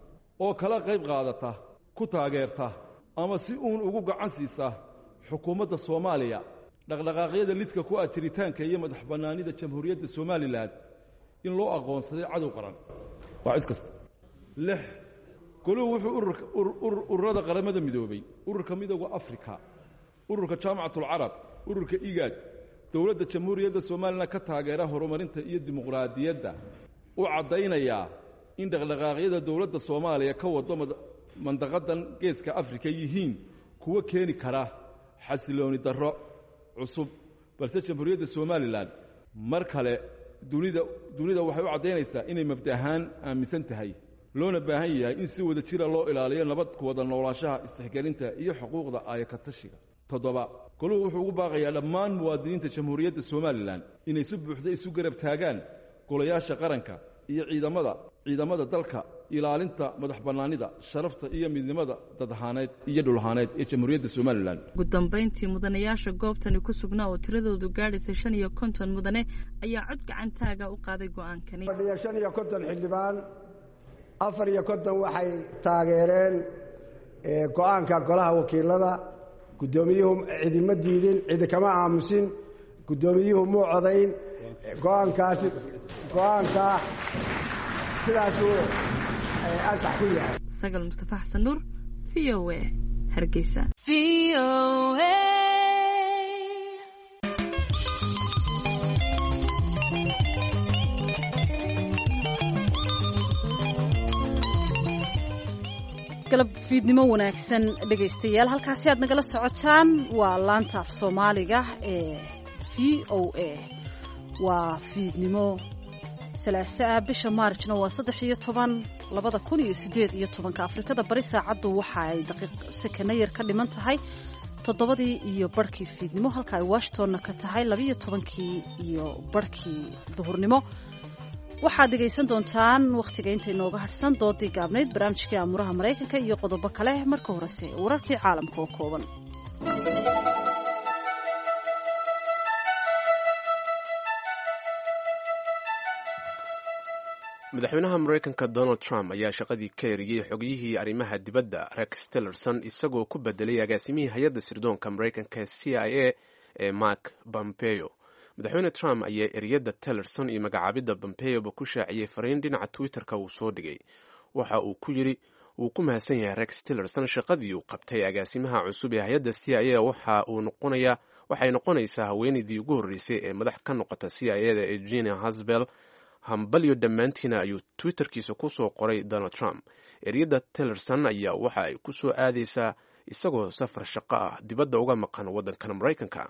Speaker 14: oo kala qayb qaadata ku taageerta ama si uun ugu gacan siisa xukuumadda soomaaliya dhaqdhaqaaqyada lidka ku ah jiritaanka iyo madax bannaanida jamhuuriyadda somalilan in loo aqoonsaday cadow qaran waa cid kasta. lix goluhu wuxuu ururada qaramada midoobay ururka midooda afrika ururka jaamacatulcarab ururka igaad dowladda jamhuuriyadda somalilan ka taageera horumarinta iyo dimuqraadiyadda u caddaynayaa in dhaqdhaqaaqyada dowladda soomaaliya ka wado mandaqadan geeska afrika yihiin kuwa keeni kara xasilooni darro cusub balse jamhuuriyadda somalilan mar kale dunida dunida waxay u caddaynaysaa inay mabda ahaan aaminsan tahay loona baahan yahay in si wada jira loo ilaaliyo nabad ku wada noolaanshaha istixgelinta iyo xuquuqda aayakatashiga. toddoba goluhu wuxuu ugu baaqayaa dhammaan muwaadiniinta jamhuuriyadda somalilan inay si buuxda isu garab taagaan golayaasha qaranka iyo ciidamada ciidamada dalka ilaalinta madax bannaanida sharafta iyo midnimada dadahaaneed iyo dhulahaaneed ee jamhuuriyadda somalilan.
Speaker 12: ugu dambayntii mudanayaasha goobtani ku sugnaa oo tiradoodu gaadhaysay shan iyo konton mudane ayaa cod gacantaaga u qaaday go-aankani.
Speaker 13: fadhiya shan iyo konton xildhibaan afar iyo konton waxay taageereen go-aanka golaha wakiilada. guddoomiyuhu cidima diidin cidi kama aamusin guddoomiyuhu muu codayn go-aankaasi go-aankaa sidaasuu ansax ku yahay.
Speaker 12: sagal mustafa xasan nuur v o a hargeysa.
Speaker 1: v o a
Speaker 2: galab fiidnimo wanaagsan dhegaystayaal halkaasi aad nagala socotaan waa laanta af soomaaliga ee v o a waa fiidnimo salaaso ah bisha maarjna waa saddex iyo toban labada kun iyo sideed iyo tobanka afrikada bari saacaddu waxa ay daqiiq sekana yar ka dhiman tahay toddobadii iyo barhkii fiidnimo halka ay washingtonna ka tahay labiiyo tobankii iyo barhkii duhurnimo. waxaad dhegaysan doontaan wakhtiga inta inooga hadhsan doodii gaabnayd barnaamijkii aamuraha maraykanka iyo qodobo kale. marka horese wararkii caalamka oo kooban.
Speaker 3: madaxweynaha maraykanka donald trump ayaa shaqadii ka eriyey xogiyihii arrimaha dibadda rex tillerson isagoo ku bedelay agaasimihii hay-adda sirdoonka maraykanka c i a ee mark pompeo. madaxweyne trump ayaa eriyada tillerson iyo magacaabidda pompeoba ku shaaciyey fariin dhinaca twitter-ka uu soo dhigay. waxa uu ku yidhi wuu ku mahadsan yahay rex tillerson shaqadii uu qabtay agaasimaha cusub ee hay-adda c i a waxa uu noqonayaa waxay noqonaysaa haweenaydii ugu horreysay ee madax ka noqota c i a da eugenia hasbel. hambalyo dhammaantiina ayuu twitterkiisa ku soo qoray donald trump. eryada tillerson ayaa waxa ay ku soo aadaysaa isagoo safar shaqo ah dibadda uga maqan waddankan maraykanka.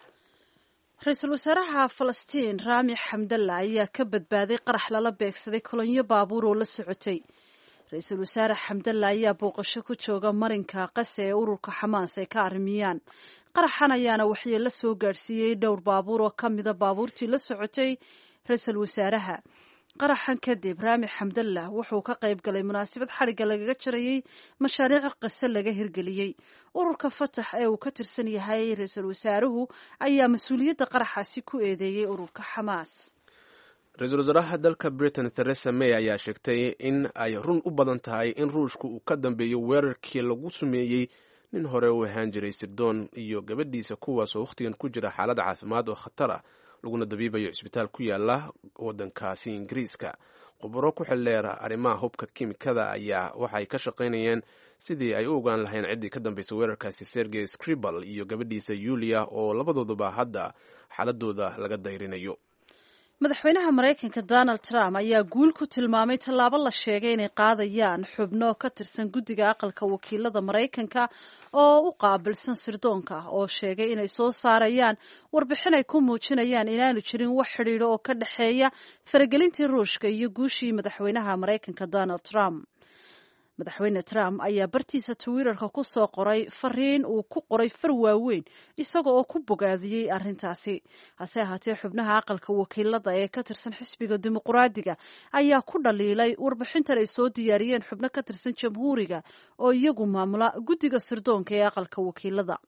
Speaker 2: ra-iisul wasaaraha falastiin raami xamdalla ayaa ka badbaaday qarax lala beegsaday kolonyo baabuur oo la socotay. ra-iisul wasaare xamdalla ayaa booqasho ku jooga marinka qase ee ururka xamaas ay ka arrimiyaan. qaraxan ayaana waxyeello soo gaadhsiiyey dhowr baabuur oo ka mida baabuurtii la socotay ra-iisul wasaaraha. qaraxan kadib raami xamdalla wuxuu ka qayb galay munaasabad xadhigga lagaga jarayey mashaariic qase laga hirgeliyey. ururka fatax ee uu ka tirsan yahay ra-iisul wasaaruhu ayaa mas-uuliyadda qaraxaasi ku eedeeyey ururka xamaas.
Speaker 3: ra-iisul wasaaraha dalka britain theresa may ayaa sheegtay in ay run u badan tahay in ruushku uu ka dambeeyo weerarkii lagu sumeeyey nin hore u ahaan jiray sirdoon iyo gabadhiisa kuwaasoo wakhtigan ku jira xaalad caafimaad oo khatar ah laguna dabiibayo cisbitaal ku yaala waddankaasi ingiriiska. khubaro ku xildheera arrimaha hubka kimikada ayaa waxay ka shaqaynayeen sidii ay u ogaan lahayn ciddii ka dambaysa weerarkaasi sergey scribal iyo gabadhiisa yulia oo labadooduba hadda xaaladooda laga dayrinayo.
Speaker 2: madaxweynaha maraykanka donald trump ayaa guul ku tilmaamay tallaabo la sheegay inay qaadayaan xubno ka tirsan guddiga aqalka wakiilada maraykanka oo u qaabilsan sirdoonka oo sheegay inay soo saarayaan warbixin ay ku muujinayaan inaanu jirin wax xidhiidho oo ka dhexeeya faragelintii ruushka iyo guushii madaxweynaha maraykanka donald trump. madaxweyne trump ayaa bartiisa twitterka ku soo qoray fariin uu ku qoray far waaweyn isaga oo ku bogaadiyey arrintaasi. hase ahaatee xubnaha aqalka wakiilada ee ka tirsan xisbiga dimuqraadiga ayaa ku dhaliilay warbixintan ay soo diyaariyeen xubno ka tirsan jamhuuriga oo iyagu maamula guddiga sirdoonka ee aqalka wakiilada.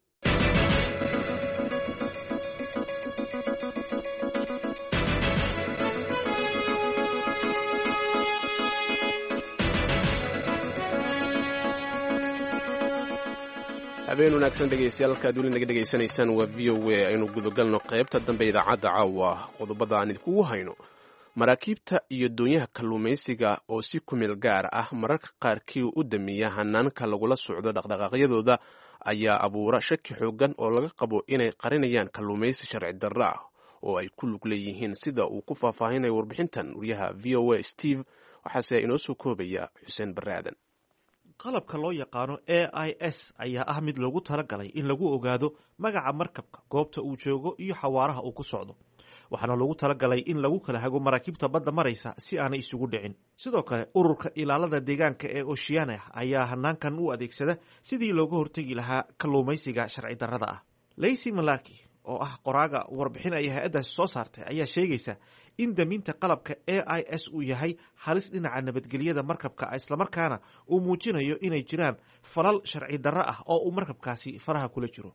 Speaker 3: habeen wanaagsan dhegaystayaal halkaad weli naga dhegaysanaysaan waa v o a aynu gudagalno qaybta dambe idaacadda caawa qodobada aan idinkugu hayno. maraakiibta iyo doonyaha kalluumaysiga oo si kumeel gaar ah mararka qaarkii u damiya hanaanka lagula socdo dhaqdhaqaaqyadooda ayaa abuura shaki xoogan oo laga qabo inay qarinayaan kalluumaysi sharci darro ah oo ay ku lug leeyihiin sida uu ku faahfaahinayo warbixintan wariyaha v o a steve waxaase inoo soo koobaya xuseen barre aadan.
Speaker 15: qalabka loo yaqaano a i s ayaa ah mid loogu talagalay in lagu ogaado magaca markabka, goobta uu joogo iyo xawaaraha uu ku socdo. waxaana loogu talagalay in lagu kala hago maraakiibta badda maraysa si aanay isugu dhicin. sidoo kale ururka ilaalada deegaanka ee oceania ayaa hanaankan u adeegsada sidii looga hortegi lahaa kalluumaysiga sharci darrada ah. lacy malaki oo ah qoraaga warbixin ay hay-addaasi soo saartay ayaa sheegaysa in daminta qalabka a i s uu yahay halis dhinaca nabadgelyada markabka islamarkaana uu muujinayo inay jiraan falal sharci darro ah oo uu markabkaasi faraha kula jiro.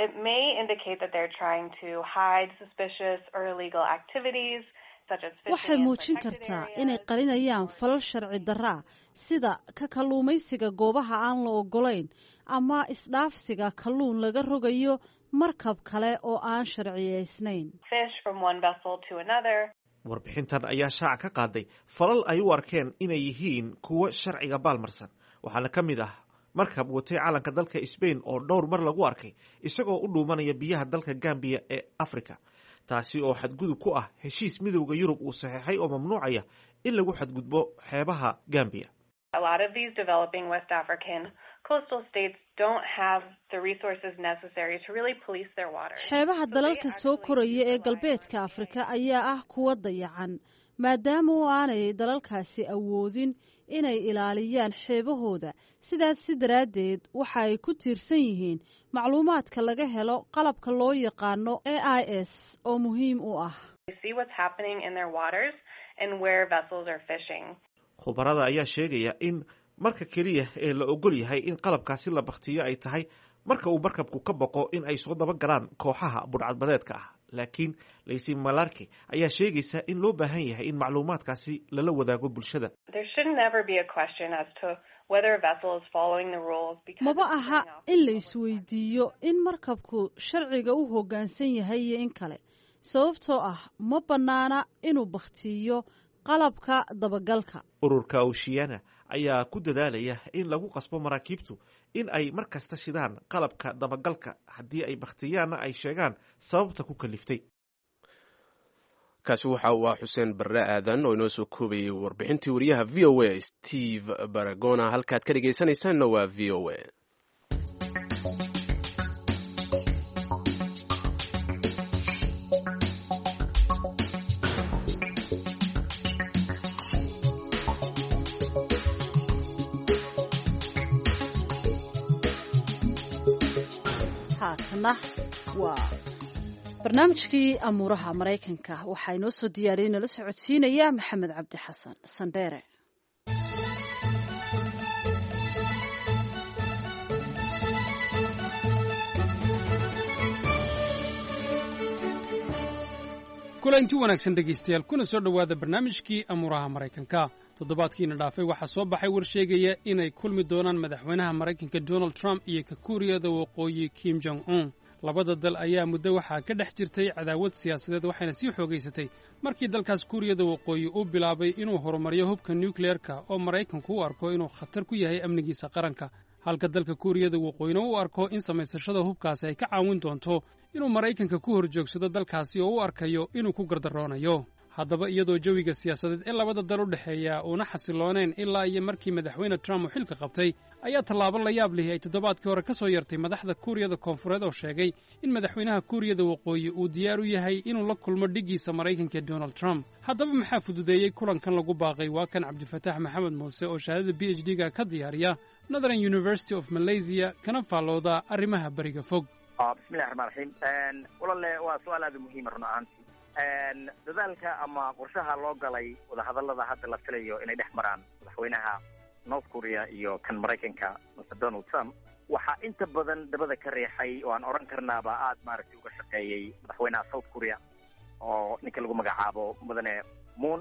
Speaker 2: waxay muujin kartaa inay qarinayaan falal sharci darro ah sida ka kalluumaysiga goobaha aan la ogolayn ama isdhaafsiga kalluun laga rogayo markab kale oo aan sharciyeysnayn.
Speaker 15: warbixintan ayaa shaaca ka qaaday falal ay u arkeen inay yihiin kuwo sharciga baalmarsan. waxaana ka mid ah markab watay calanka dalka Spain oo dhowr mar lagu arkay isagoo u dhuumanaya biyaha dalka Gambia ee Afrika, taasi oo xadgudub ku ah heshiis midowga Yurub uu saxeexay oo mamnuucaya in lagu xadgudbo xeebaha Gambia.
Speaker 16: A lot of these developing West African coastal states don't have the resources necessary to really police their waters.
Speaker 2: xeebaha dalalka soo koraya ee galbeedka Afrika ayaa ah kuwa dayacan, maadaama oo aanay dalalkaasi awoodin inay ilaaliyaan xeebahooda. sidaas si daraaddeed waxa ay ku tiirsan yihiin macluumaadka laga helo qalabka loo yaqaano A I S oo muhiim u ah.
Speaker 15: khubarada ayaa sheegaya in marka keliya ee la ogol yahay in qalabkaasi la bakhtiyo ay tahay marka uu markabku ka boqo in ay soo daba galaan kooxaha budhcadbadeedka ah. laakiin Lacey Malarkey ayaa sheegaysa in loo baahan yahay in macluumaadkaasi lala wadaago bulshada.
Speaker 2: maba aha in la isweydiiyo in markabku sharciga u hoggaansan yahay iyo in kale, sababtoo ah ma bannaana inuu bakhtiyo qalabka dabagalka.
Speaker 15: ururka Oceana ayaa ku dadaalaya in lagu qasbo maraakiibtu in ay mar kasta shidaan qalabka dabagalka haddii ay bakhtiyaanna ay sheegaan sababta ku kaliftay.
Speaker 3: kaasi waxa uu ah xuseen barre aadan oo inoo soo koobayay warbixintii wariyaha v o a Steve Baragona. halkaad ka dhegaysanaysaanna waa v o a.
Speaker 2: waa barnaamijkii amuuraha maraykanka. waxaa inoo soo diyaariyey nala socodsiinaya maxamed cabdi xasan sandheere.
Speaker 17: kulanti wanaagsan dhegaystayaal, kuna soo dhowaada barnaamijkii amuuraha maraykanka. toddobaadkiina dhaafay waxaa soo baxay war sheegaya inay kulmi doonaan madaxweynaha maraykanka Donald Trump iyo ka Kuuriyada Waqooyi Kim Jong Un. labada dal ayaa muddo waxaa ka dhex jirtay cadaawad siyaasadeed, waxayna sii xoogaysatay markii dalkaas Kuuriyada Waqooyi uu bilaabay inuu horumariyo hubka nuclear-ka oo Maraykanku u arko inuu khatar ku yahay amnigiisa qaranka, halka dalka Kuuriyada Waqooyina u arko in samaysashada hubkaasi ay ka caawin doonto inuu Maraykanka ku horjoogsado dalkaasi oo u arkayo inuu ku gardaroonayo. haddaba iyadoo jawiga siyaasadeed ee labada dal u dhexeeya uuna xasiloonayn ilaa iyo markii madaxweyne Trump uu xilka qabtay, ayaa tallaabo la yaab leh ay toddobaadkii hore ka soo yartay madaxda Kuuriyada Koonfureed oo sheegay in madaxweynaha Kuuriyada Waqooyi uu diyaar u yahay inuu la kulmo dhigiisa Maraykanka Donald Trump. haddaba maxaa fududeeyey kulankan lagu baaqay? waa kan Cabdifataax Maxamed Muuse oo shahaadada B H D-ga ka diyaariya Northern University of Malaysia kana faallooda arrimaha bariga fog.
Speaker 18: bismillahi raxmaani raxiim. walaale waa su'aal aad muhiim ah run ahaantii. dadaalka ama qorshaha loo galay wadahadallada hadda la filayo inay dhex maraan madaxweynaha North Korea iyo kan Maraykanka Mister Donald Trump waxaa inta badan dabada ka riixay oo aan oran karnaaba aad maaragtay uga shaqeeyey madaxweynaha South Korea oo ninka lagu magacaabo mudane Moon.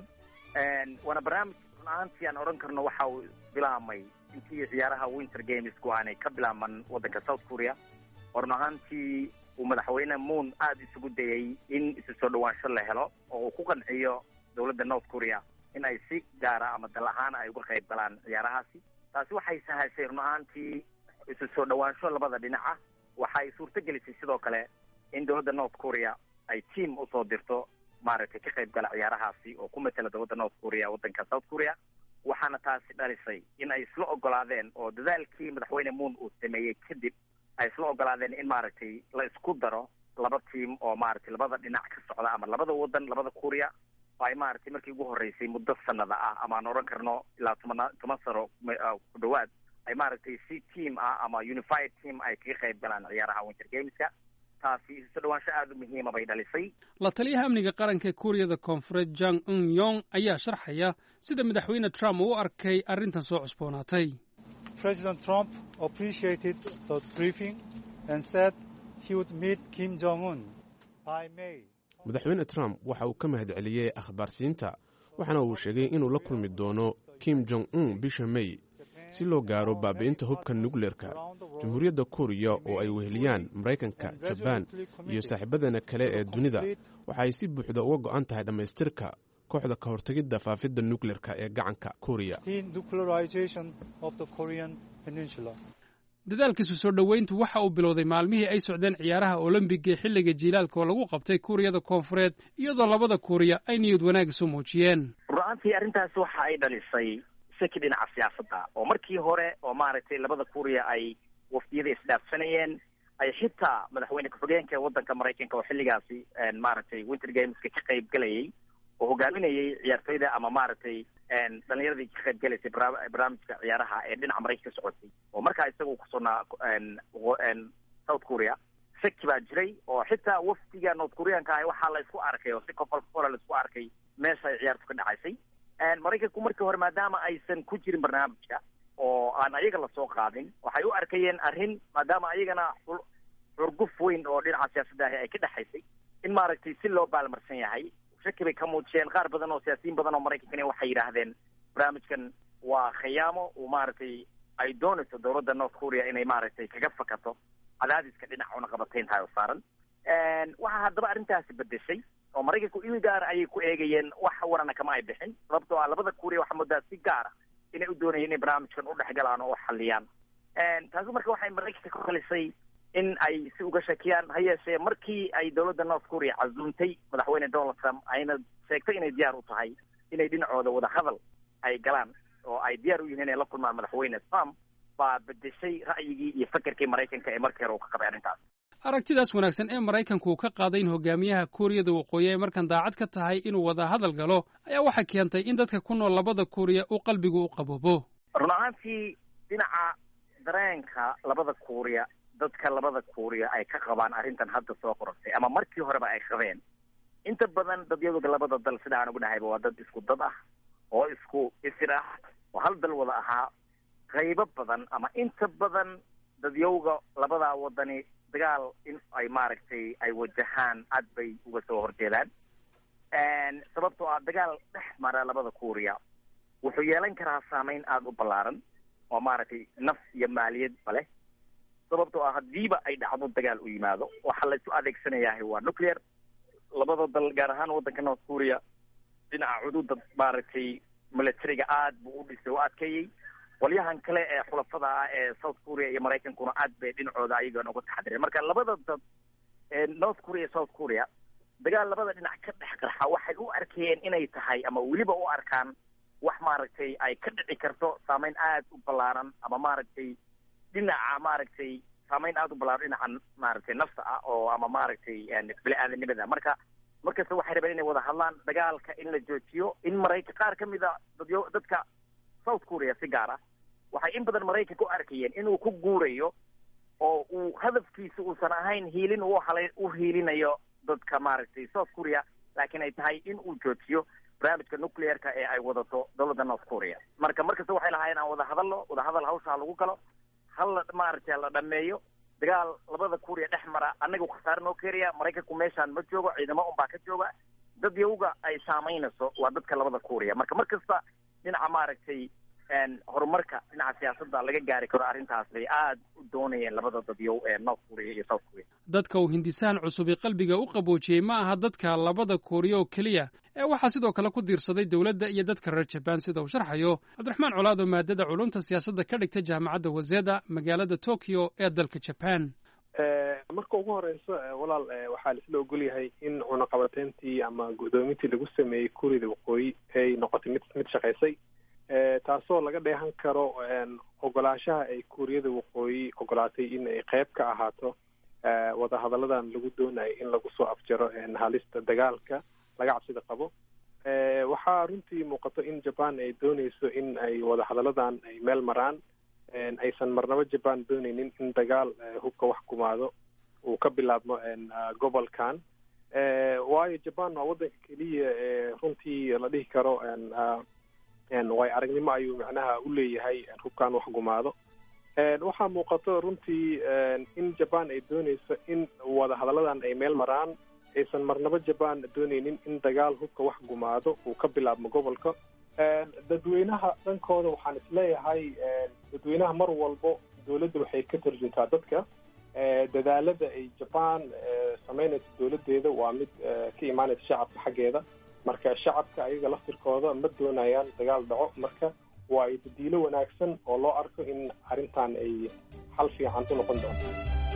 Speaker 18: waana barnaamij run ahaantii aan oran karno waxa uu bilaabmay intii ciyaaraha Winter Games ku aanay ka bilaaban waddanka South Korea. run ahaantii uu madaxweyne Moon aad isugu dayay in isu soo dhawaansho la helo oo uu ku qanciyo dowladda North Korea in ay si gaara ama dal ahaan ay uga qayb galaan ciyaarahaasi. taasi waxay sahashay run ahaantii isu soo dhawaansho labada dhinaca. waxay suurtagelisay sidoo kale in dowladda North Korea ay team u soo dirto maaragtay ka qayb gala ciyaarahaasi oo ku matala dowladda North Korea waddanka South Korea. waxaana taasi dhalisay in ay isla ogolaadeen oo dadaalkii madaxweyne Moon uu sameeyey kadib ay isla ogolaadeen in maaragtay la isku daro laba tiim oo maaragtay labada dhinac ka socda ama labada wadan labada Korea oo ay maaragtay markii ugu horeysay muddo sanada ah ama aan oran karno ilaa toban sano ku dhawaad ay maaragtay si team ah ama unified team ay kaga qayb galaan ciyaaraha Winter Gameska. taasi isu dhawaansho aad u muhiima bay dhalisay.
Speaker 17: la taliyaha amniga qaranka ee Kuuriyada Koonfureed Jang Un-yong ayaa sharxaya sida madaxweyne Trump uu arkay arrintan soo cusboonaatay.
Speaker 19: President Trump appreciated the briefing and said he would meet Kim Jong-un by May.
Speaker 3: madaxweyne Trump waxa uu ka mahadceliyey akhbaarsiinta waxaana uu sheegay inuu la kulmi doono Kim Jong-un bisha May si loo gaaro baabi'inta hubka nuclear-ka. Jamhuuriyadda Kuuriya oo ay weheliyaan Maraykanka, Jabaan iyo saaxiibadana kale ee dunida waxa ay si buuxda uga go'an tahay dhammaystirka kooxda ka hortagidda faafidda nuclear-ka ee gacanka Kuuriya.
Speaker 17: dadaalkiisu soo dhoweyntu waxa uu bilowday maalmihii ay socdeen ciyaaraha Olombiga ee xilliga jiilaalka oo lagu qabtay Kuuriyada Koonfureed iyadoo labada Kuuriya ay niyad wanaag isu muujiyeen.
Speaker 18: runtii arrintaas waxa ay dhalisay saki dhinaca siyaasadda oo markii hore oo maaragtay labada Kuuriya ay wafdiyada isdhaafsanayeen ay xitaa madaxweyne ku-xigeenka waddanka Maraykanka oo xilligaasi maaragtay Winter Gameska ka qayb galayay oo hogaaminayay ciyaartoyda ama maaragtay dhalinyaradii ka qayb gelaysay barnaamijka ciyaaraha ee dhinaca maraykanka ka socotay oo markaa isaga kusugnaa south korea shaki baa jiray oo xitaa wafdiga north koreanka ah waxaa la isku arkay oo si kofalkola la isku arkay meesha ay ciyaartu ka dhacaysay maraykanku markii hore maadaama aysan ku jirin barnaamijka oo aan ayaga lasoo qaadin waxay u arkayeen arrin maadaama ayagana xurguf weyn oo dhinaca siyaasadda ahi ay ka dhexaysay in maaragtay si loo baalmarsan yahay shaki bay ka muujiyeen qaar badan oo siyaasiyiin badan oo maraykankani waxay yidhaahdeen barnaamijkan waa khiyaamo uu maaragtay ay doonayso dowladda north korea inay maaragtay kaga fakato cadaadiska dhinaca cunaqabatayntahay oo saaran waxaa haddaba arrintaasi bedeshay oo maraykanku il gaara ayay ku eegayeen wax warana kama ay bixin sababtoo ah labada kuuriya waxaa moodaa si gaara inay u doonayeen inay barnaamijkan u dhex galaan oo u xalliyaan taasi marka waxay maraykanka ku khalisay in ay si uga shakiyaan ha yeeshee markii ay dowladda north korea casuuntay madaxweyne donald trump ayna sheegtay inay diyaar u tahay inay dhinacooda wada hadal ay galaan oo ay diyaar u yihiin inay la kulmaan madaxweyne trump baa bedeshay ra'yigii iyo fakarkii maraykanka ee markii hore uu ka qabay arrintaas
Speaker 17: aragtidaas wanaagsan ee maraykanku uu ka qaaday in hogaamiyaha kuuriyada waqooyi ay markan daacad ka tahay inuu wada hadal galo ayaa waxay keentay in dadka ku nool labada kuuriya uu qalbigu u qaboobo
Speaker 18: run ahaantii dhinaca dareenka labada kuuriya dadka labada kuuriya ay ka qabaan arrintan hadda soo qorantay ama markii horeba ay qabeen inta badan dadyadooda labada dal sida aan ugu dhahayba waa dad isku dad ah oo isku isir ah oo hal dal wada ahaa qaybo badan ama inta badan dadyowga labadaa wadani dagaal in ay maaragtay ay wajahaan aad bay uga soo horjeedaan sababtoo ah dagaal dhex mara labada kuuriya wuxuu yeelan karaa saameyn aada u ballaaran oo maaragtay naf iyo maaliyadba leh sababtoo ah haddiiba ay dhacdo dagaal u yimaado waxaa la isu adeegsanayahay waa nuclear labada dal gaar ahaan waddanka north korea dhinaca cududa maaragtay militariga aad buu u dhisay u adkeeyey walyahan kale ee xulafada ah ee south korea iyo maraykankuna aad bay dhinacooda ayagan uga taxadireen marka labada dad ee north korea south korea dagaal labada dhinac ka dhex qarxa waxay u arkayeen inay tahay ama weliba u arkaan wax maaragtay ay ka dhici karto saameyn aad u ballaaran ama maaragtay dhinaca maaragtay saameyn aada u ballaaran dhinaca maaragtay nafta ah oo ama maaragtay bini-aadanimada marka markasta waxay rabeen inay wada hadlaan dagaalka in la joojiyo in maraykan qaar ka mid a dadyo dadka south korea si gaar ah waxay in badan maraykanka u arkayeen inuu ku guurayo oo uu hadafkiisa uusan ahayn hiilin uu halay u hiilinayo dadka maaragtay south korea laakiin ay tahay in uu joojiyo barnaamijka nuclearka ee ay wadato dowladda north korea marka markasta waxay lahaayeen aan wada hadalno wada hadal hawshaa lagu galo hal maaragtay la dhameeyo dagaal labada kuuriya dhex mara annaga khasaare noo keenaya maraykanku meeshaan ma joogo ciidamo unbaa ka jooga dad yawga ay saamaynayso waa dadka labada kuuriya marka mar kasta dhinaca maaragtay horumarka dhinaca siyaasadda laga gaari karo arrintaas bay aad u doonayeen labada dadyow ee north korea iyo south korea
Speaker 17: dadka uu hindisahan cusubi qalbiga u qaboojiyey ma aha dadka labada kuuriya oo keliya ee waxaa sidoo kale ku diirsaday dowladda iyo dadka reer jabaan sida uu sharxayo cabdiraxmaan colaad oo maadada culumta siyaasadda ka dhigta jaamacadda waseda magaalada tokyo ee dalka jaban
Speaker 20: marka ugu horeyso walaal waxaa laisla ogol yahay in cunaqabateyntii ama guddoomintii lagu sameeyey kuuriyada waqooyi ay noqotay mid mid shaqaysay taasoo laga dheehan karo ogolaanshaha ay kuuriyada waqooyi ogolaatay in ay qayb ka ahaato wadahadalladan lagu doonayo in lagu soo afjaro halista dagaalka laga cabsida qabo waxaa runtii muuqato in jaban ay dooneyso in ay wadahadalladan ay meel maraan aysan marnabo jaban dooneynin in dagaal hubka wax kumaado uu ka bilaabmo gobolkan waayo jaban waa waddanka keliya runtii la dhihi karo way aragnimo ayuu macnaha u leeyahay hubkaan wax gumaado waxaa muuqato runtii in jaban ay dooneyso in wadahadalladan ay meel maraan aysan marnabo jaban dooneynin in dagaal hubka wax gumaado uu ka bilaabmo gobolka dadweynaha dhankooda waxaan isleeyahay dadweynaha mar walbo dawladda waxay ka tarjuntaa dadka dadaalada ay jaban sameynaysa dawladdeeda waa mid ka imaanaysa shacabka xaggeeda marka shacabka ayaga laftirkooda ma doonayaan dagaal dhaco marka waa badiilo wanaagsan oo loo arko in arrintan ay xal fiican u noqon doonto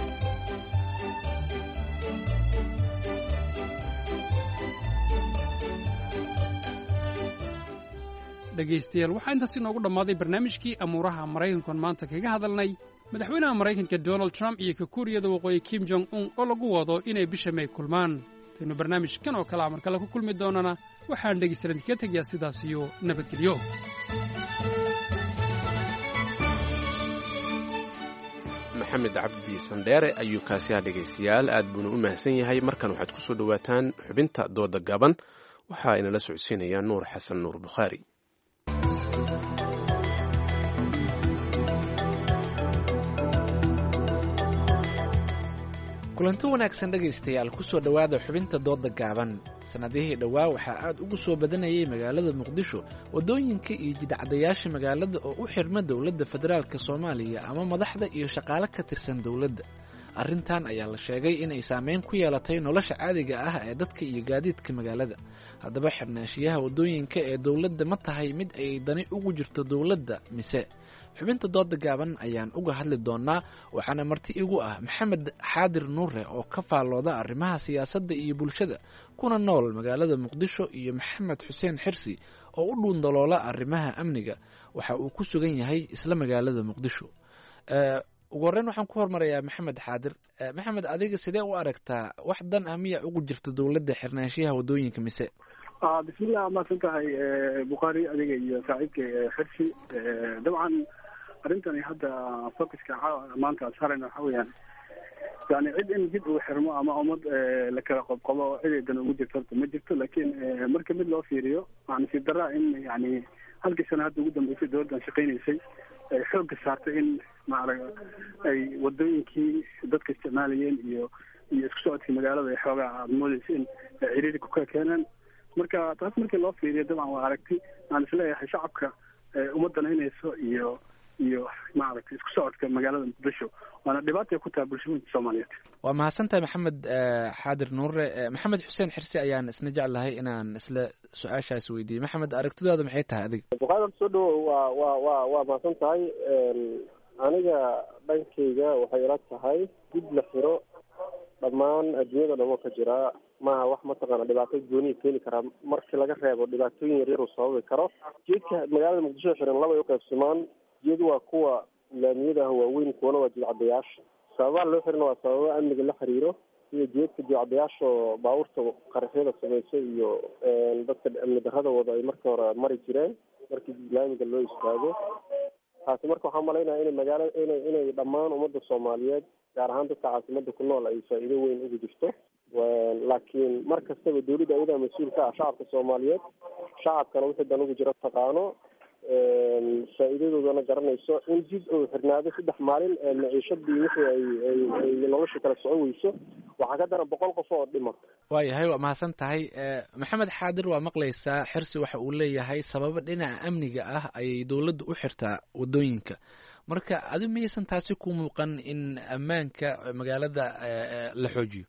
Speaker 17: dhegaystayaal waxaa intaas inoogu dhammaaday barnaamijkii amuuraha maraykankoon maanta kaga hadalnay madaxweynaha maraykanka donald trump iyo ka kuuriyada waqooyi kim jong un oo lagu wado inay bisha may kulmaan taynu barnaamijkan oo kale a mar kale ku kulmi doonana waxaan dhegaystayaal idinkaga tegayaa sidaas iyo nabadgelyo.
Speaker 3: maxamed cabdi sandheere ayuu kaasiyaa dhegaystayaal aad buuna u mahadsan yahay. markan waxaad ku soo dhowaataan xubinta dooda gaban, waxaa inala socodsiinaya nuur xasan nuur bukhaari.
Speaker 21: kulanti wanaagsan dhegaystayaal ku soo dhowaada xubinta dooda gaaban. sannadihii dhowaa waxaa aad ugu soo badanayay magaalada muqdisho waddooyinka iyo jidcadayaasha magaalada oo u xirma dowladda federaalka soomaaliya ama madaxda iyo shaqaale ka tirsan dowladda. arrintan ayaa la sheegay inay saameyn ku yeelatay nolosha caadiga ah ee dadka iyo gaadiidka magaalada. haddaba xirnaanshiyaha waddooyinka ee dowladda ma tahay mid ay dani ugu jirto dowladda mise? xubinta dooda gaaban ayaan uga hadli doonaa, waxaana marti igu ah maxamed xaadir nuure oo ka faallooda arrimaha siyaasadda iyo bulshada kuna nool magaalada muqdisho, iyo maxamed xuseen xirsi oo u dhuundaloola arrimaha amniga, waxa uu ku sugan yahay isla magaalada muqdisho. ugu horreyn waxaan ku hormarayaa maxamed xaadir. maxamed, adiga sidee u aragtaa, wax dan ah miyaa ugu jirta dowladda xirnaanshiyaha waddooyinka mise?
Speaker 6: bismillah, maasan tahay bukhaari, adiga iyo saaxiibka xirsi. dabcan arrintani hadda focuska maanta saarayna waxa weeyaan yani cid in jid uu xirmo ama ummad la kala qobqobo ciday dan ugu jirto horta ma jirto, laakiin marka mid loo fiiriyo waxaa nasiib daraa in yani halkii sana hadda ugu dambeysay dowladdan shaqaynaysay ay xoogga saartay in maarag ay wadooyinkii dadka isticmaalayeen iyo iyo isku socodkii magaalada ay xoogaa aada moodeysa in ciriiri ku kala keeneen. marka taas markii loo fiiriyo dabcan waa aragti aan isleeyahay shacabka uma danaynayso iyo iyo maaragtay isku socodka magaalada muqdisho, waana dhibaatay ku tahay bulshooyinka soomaaliyeed.
Speaker 21: waa mahadsantahay maxamed xaadir nuure. maxamed xuseen xirsi ayaan isna jeclahay inaan isla su-aashaas weydiiyey. maxamed, aragtidaada maxay tahay adiga?
Speaker 22: bukaadar soo dhawo. waa waa waa waa mahadsan tahay. aniga dhankayga waxay ila tahay dib la xiro dhammaan adduunyada dhamo ka jira maaha wax mataqaana dhibaato gooniya keeni karaa markii laga reebo dhibaatooyin yaryar uu sababi karo. jeedka magaalada muqdisho xiran laba ay uqaybsamaan. jeed waa kuwa laamiyadaah waaweyn, kuwana waa jidcadayaasha. sababaha loo xirina waa sababa amniga la xiriiro, sida jeedka jidcadayaasha oo baabuurta qaraxyada sameysay iyo dadka amni darrada wada ay markii hore mari jireen markii laamiga loo istaago. taasi marka waxaa malaynaya inay magaala inay inay dhammaan ummadda soomaaliyeed gaar ahaan dadka caasimada ku nool ay faa'iido weyn ugu jirto. laakiin mar kastaba dawladda ayadaa mas-uul ka ah shacabka soomaaliyeed. shacabkana wixii dan ugu jira taqaano, faa'iidadoodana garanayso. in jid uu xirnaado saddex maalin maciishadii wixii ay ay ay nolosha kala soco weyso, waxaa ka daran boqol qof oo dhima.
Speaker 21: waayahay, waa mahadsan tahay. maxamed xaadir, waa maqlaysaa xirsi waxa uu leeyahay sababo dhinaca amniga ah ayay dowladda u xirtaa waddooyinka. marka adi miyaysan taasi ku muuqan in ammaanka magaalada la xoojiyo?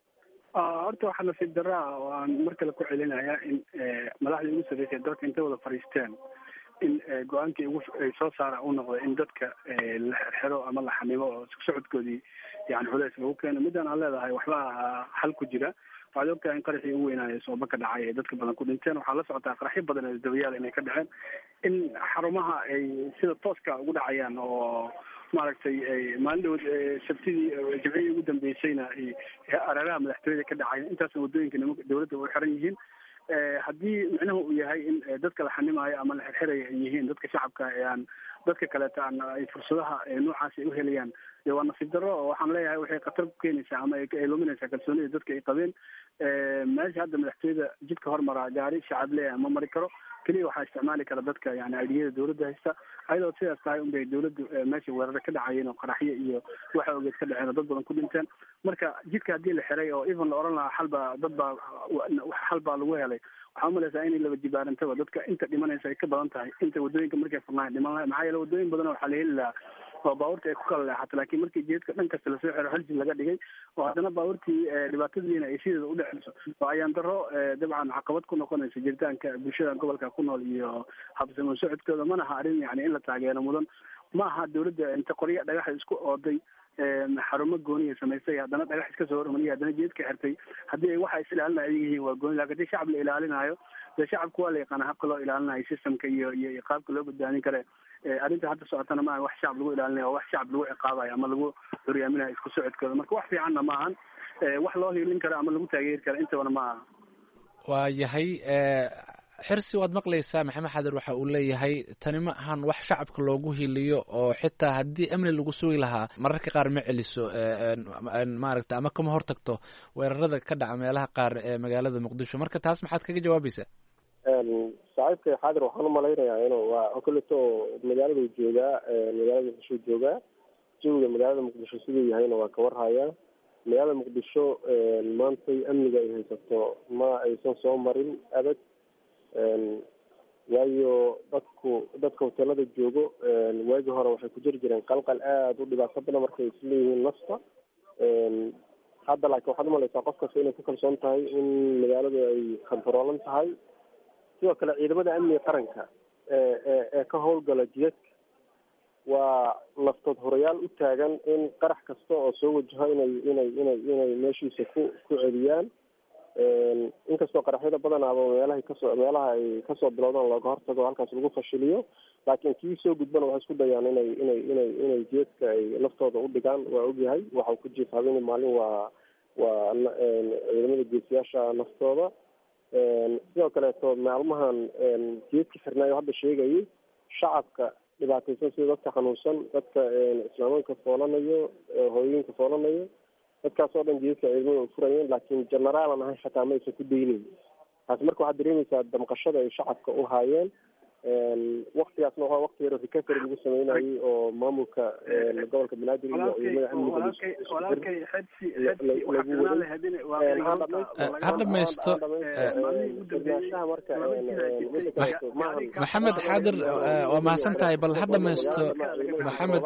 Speaker 6: horta waxaa nasiib daraa oo aan mar kale ku celinayaa in madaxdii ugu sarreysay dalka intay wada fadhiisteen in go-aankii ugu ay soo saara uu noqdo in dadka la xirxiro ama la xanimo oo isku socodkoodii yani culeys lagu keeno. midaan aan leedahay waxba xal ku jira. waxaad ogtahay in qaraxii ugu weynaayo sooba ka dhacay ee dadka badan ku dhinteen. waxaa la socotaa qaraxyo badan ee dabayaal inay ka dhaceen, in xarumaha ay sida tooska ugu dhacayaan oo maaragtay maalin dhawood sabtidii jimcihii ugu dambeysayna areeraha madaxtooyada ka dhacaya. intaasna waddooyinka dowladda way xiran yihiin. haddii micnuhu uu yahay in dadka la xanimaayo ama la xirxiraya ay yihiin dadka shacabka aan dadka kaleeta aan ay fursadaha noocaas ay u helayaan, dee waa nasiib darro oo waxaan leeyahay waxay khatar ku keenaysaa ama ay luminaysaa kalsoonida dadka ay qabeen. meesha hadda madaxtooyada jidka hormaraa gaari shacab leeyahay ma mari karo, keliya waxaa isticmaali kara dadka yani aidiyada dowladda haysta. ayadoo sidaas tahay unbay dowladdu meesha weeraro ka dhacayeen oo qaraxyo iyo waxa ogeed ka dhaceen oo dad badan ku dhinteen. marka jidka haddii la xiray oo even la oran lahaa xalbaa dad baa xal baa lagu helay, waxaa umalaysaa inay laba jibaarantaba dadka inta dhimanaysa ay ka badan tahay inta waddooyinka markay furnaayen dhiman lahay. maxaa yeele waddooyin badan waxaa la heli lahaa oo baabuurta ay ku kala leexato, laakiin markii jeedka dhan kasta lasoo xiro hal jid laga dhigay oo haddana baabuurtii dhibaatadiina ay sideeda u dhexeyso, oo ayaan daro dabcan caqabad ku noqonaysa jiritaanka bulshada gobolka ku nool iyo habsamo socodkooda. mana aha arrin yani in la taageero mudan. ma aha dowladda inta qorya dhagaxa isku ooday xarumo gooniya samaysay haddana dhagax iska soo hormariyay haddana jeedka xirtay. haddii ay waxa is ilaalinaya ayaga yihiin waa gooni, lakin hadii shacab la ilaalinayo dee shacabku waa la yaqaana habka loo ilaalinayo systemka iyo iyo qaabka loo badbaadin kare. arrinta hadda socotana maaha wax shacab lagu ilaalinayo, wax shacab lagu ciqaabayo ama lagu horyaaminayo isku socodkooda. marka wax fiicanna maahan, wax loo hiilin karo ama lagu taageeri karo intabana ma aha.
Speaker 21: waa yahay xirsi waad maqlaysaa maxamed xadir waxa uu leeyahay tani ma ahan wax shacabka loogu hiliyo oo xitaa haddii amni lagu sugi lahaa mararka qaar ma celiso maaragta ama kama hortagto weerarada ka dhaca meelaha qaar ee magaalada muqdisho marka taas maxaad kaga jawaabaysaa
Speaker 22: saaxiibka xaadir waxaan umalaynayaa inuu waa koleto magaalada joogaa magaalada muqdisho joogaa jawiga magaalada muqdisho siduu yahayna waa ka warhayaa magaalada muqdisho maantay amniga ay haysato ma aysan soo marin adag waayo dadku dadka hoteelada joogo waagi hore waxay ku jiri jireen qalqal aada u dhibaato badan markay isleeyihiin nafta hadda laakiin waxaad umalaysaa qof kasta inay ku kalsoon tahay in magaalada ay kontaroolan tahay sidoo kale ciidamada amniga qaranka ee ee ka howlgala jidadka waa naftood horayaal u taagan in qarax kasta oo soo wajaho inay inay inay inay meeshiisa ku ku celiyaan inkastoo qaraxyada badanaaba meelahay kasoo meelaha ay kasoo bilowdaan looga hortago halkaas lagu fashiliyo laakiin kii soo gudbana waxay isku dayaan inay inay inay inay jeedka ay naftooda u dhigaan waa ogyahay waxau ku jiif habeen maalin waa waa ciidamada geesiyaasha naftooda sidoo kaleeto maalmahan jeedka xirnaayo hadda sheegayay shacabka dhibaataysan sida dadka xanuunsan dadka islaamanka foolanayo hooyooyinka foolanayo dadkaas oo dhan jeedka ciidamada u furayeen laakiin generaalan ahay xataa ma aysan ku daynayn taasi marka waxaad dareemaysaa damqashada ay shacabka u haayeen waktigaasna waa wakti yaro recovery lagu sameynayay oo maamulka gobolka banaadir iyo ciidamada
Speaker 21: ha dhamaysto maxamed xaadir waa mahadsan tahay bal ha dhamaysto maxamed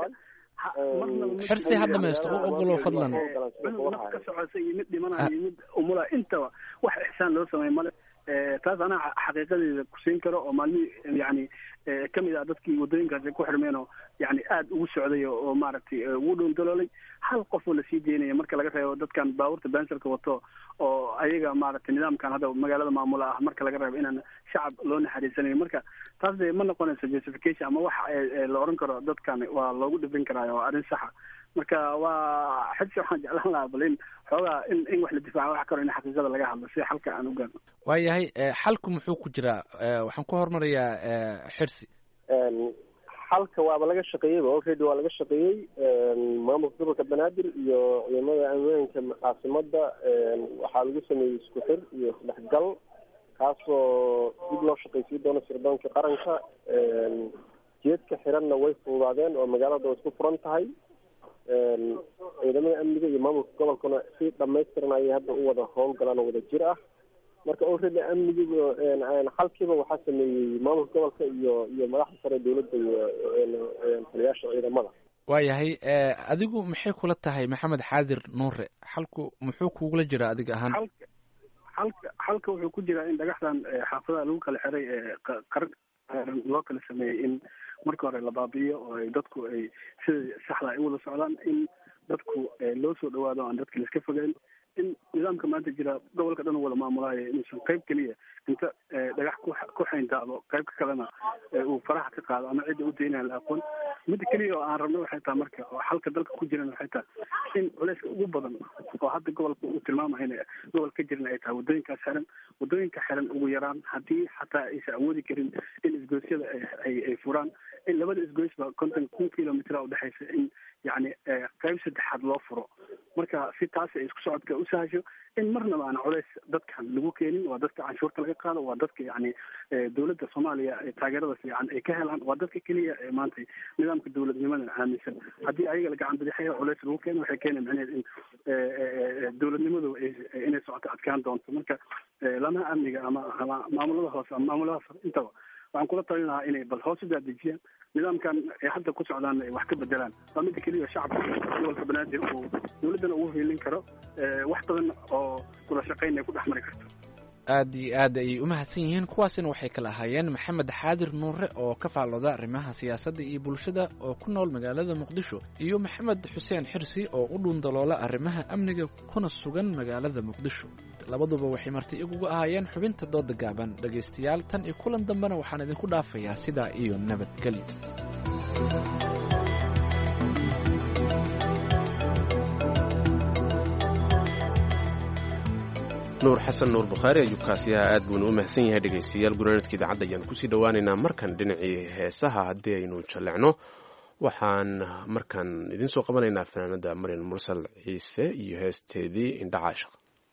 Speaker 21: xirsi ha dhamaysto u ogolo fadlan
Speaker 7: naf ka socota iyo mid dhimanayo iyo mid umula intaba wax ixsaan loo sameey male taas anaa xaqiiqadeeda kusiin karo oo maalmihii yani kamid ah dadkii wadooyinkaasi ku xirmeen oo yani aada ugu socday oo maaragtay ugu dhowndaloolay hal qof oo lasii deynaya marka laga reebo dadkan baabuurta bensalka wato oo ayaga maaragtay nidaamkan hadda magaalada maamula ah marka laga reebo inaan shacab loo naxariisanayo marka taas de ma noqonayso justification ama wax la oran karo dadkan waa loogu dhibin karaayo waa arrin saxa marka waa xidsi waxaan jeclaan lahaa bal in xoogaa in in wax la difaaca wax karo in xaqiiqada laga hadlo si xalka aan u gaarno
Speaker 21: waayahay xalku muxuu ku jiraa waxaan ku hormarayaa xirsi
Speaker 22: xalka waaba laga shaqeeyeyba already waa laga shaqeeyey maamulka gobolka banaadir iyo ciidamada ammaanka caasimada waxaa lagu sameeyey isku xir iyo isdhexgal kaasoo dib loo shaqaysiin doono sirdoonka qaranka jeedka xiranna way fududaadeen oo magaalada way isku furan tahay ciidamada amniga iyo maamulka gobolkana si dhamaystiran ayay hadda u wada howlgalaan oo wada jir ah marka already amnigiiba xalkiiba waxaa sameeyey maamulka gobolka iyo iyo madaxda sare dowladda iyo taliyaasha ciidamada
Speaker 21: waayahay adigu maxay kula tahay maxamed xaadir nuure xalku muxuu kugula jiraa adiga ahaan
Speaker 7: xalka xalka wuxuu ku jiraa in dhagaxdan xaafadaha lagu kala xiray qaran loo kala sameeyey in marka hore la baabi'iyo oo ay dadku ay sida saxda ay wada socdaan in dadku loo soo dhawaado aan dadka laiska fogeyn in nidaamka maanta jira gobolka dhan u wada maamulaayo inuusan qayb keliya inta dhagax ku ku xayntaado qaybka kalena uu faraha ka qaado ama cidda u daynaya la aqoon midda keliya oo aan rabno waxay tahay marka oo xalka dalka ku jiran waxay tahay in culeyska ugu badan oo hadda gobolka uu tilmaamayo in gobol ka jiran ay tahay wadooyinkaas xiran wadooyinka xiran ugu yaraan haddii xataa aysan awoodi karin in isgoysyada ay ay furaan in labada isgoysba konton kun kilomitr udhexaysa in yani qayb saddexaad loo furo marka si taas ay isku socodka u sahasho in marnaba aan culeys dadkan lagu keenin waa dadka canshuurta laga qaado waa dadka yani dowladda soomaaliya taageerada fiican ay ka helaan waa dadka keliya ee maanta nidaamka dowladnimada aaminsan haddii ayaga la gacan bidixaya culeys lagu keeno waxay keena macneheed in dowladnimadu inay socoto adkaan doonto marka lamaha amniga ama ama maamulada hoose ama maamulada sare intaba waxaan kula talin lahaa inay bal hoos u daadejiyaan nidaamkan ay hadda ku socdaan ay wax ka bedelaan waa midda keliya shacabka gobolka banaadir uu dowladdana ugu hiilin karo wax badan oo kula shaqayn ay ku dhex mari karto
Speaker 21: aad iyo aad ayay u mahadsan yihiin kuwaasina waxay kala ahaayeen maxamed xaadir nuure oo ka faallooda arrimaha siyaasadda iyo bulshada oo ku nool magaalada muqdisho iyo maxamed xuseen xirsi oo u dhuundaloola arrimaha amniga kuna sugan magaalada muqdisho labaduba waxay marti iguga ahaayeen xubinta dooda gaaban dhegaystayaal tan iyo kulan dambena waxaan idinku dhaafayaa sidaa iyo nabadgelyo
Speaker 3: nuur xasan nuur bukhaari ayuu kaasiyaha aad buuna u mahadsan yahay dhegaystayaal gunaanadka idaacadda ayaan kusii dhowaaneynaa markan dhinacii heesaha haddii aynu jallecno waxaan markan idiin soo qabanaynaa fanaanada maryan mursal ciise iyo heesteedii indha caashaq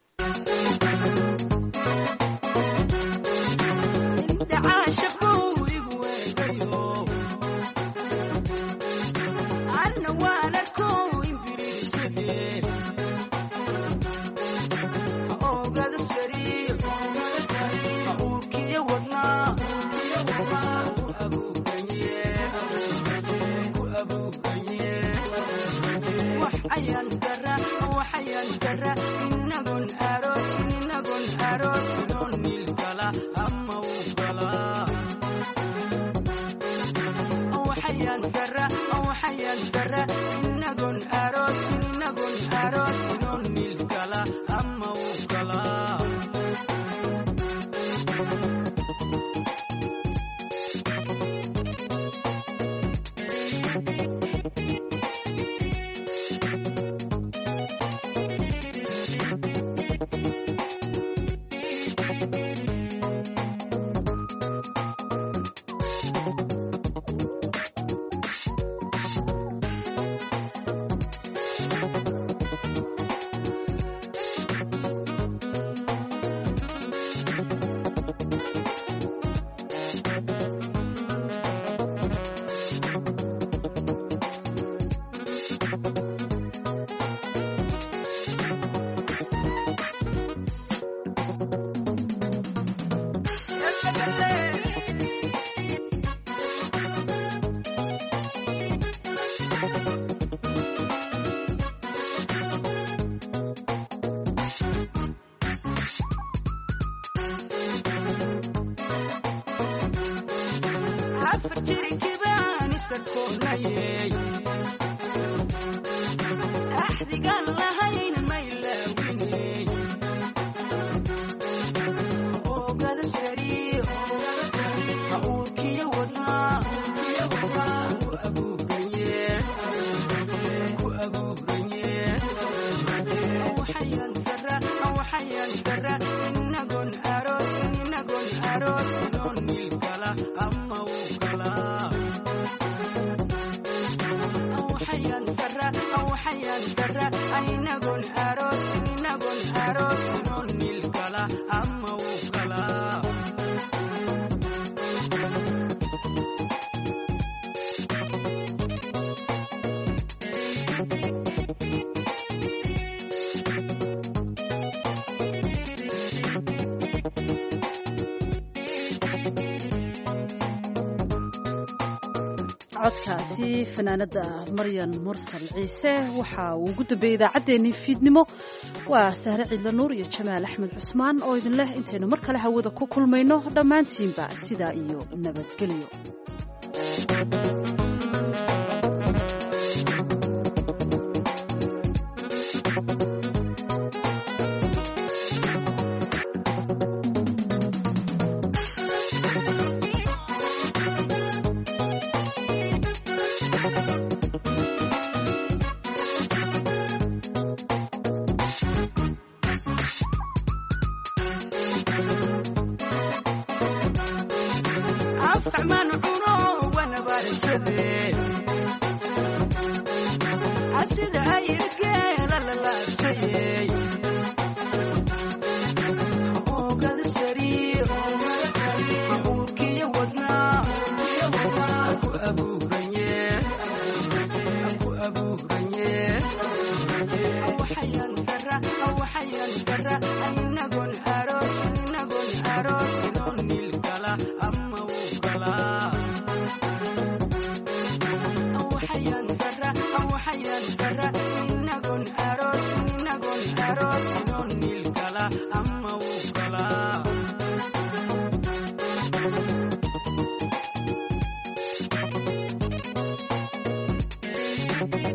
Speaker 2: codkaasi fanaanada maryan mursal ciise waxa uu ugu dambeeyey idaacaddeenii fiidnimo waa sahre ciidla nuur iyo jamaal axmed cusmaan oo idin leh intaynu mar kale hawada ku kulmayno dhammaantiinba sidaa iyo nabadgelyo
Speaker 4: Thank you.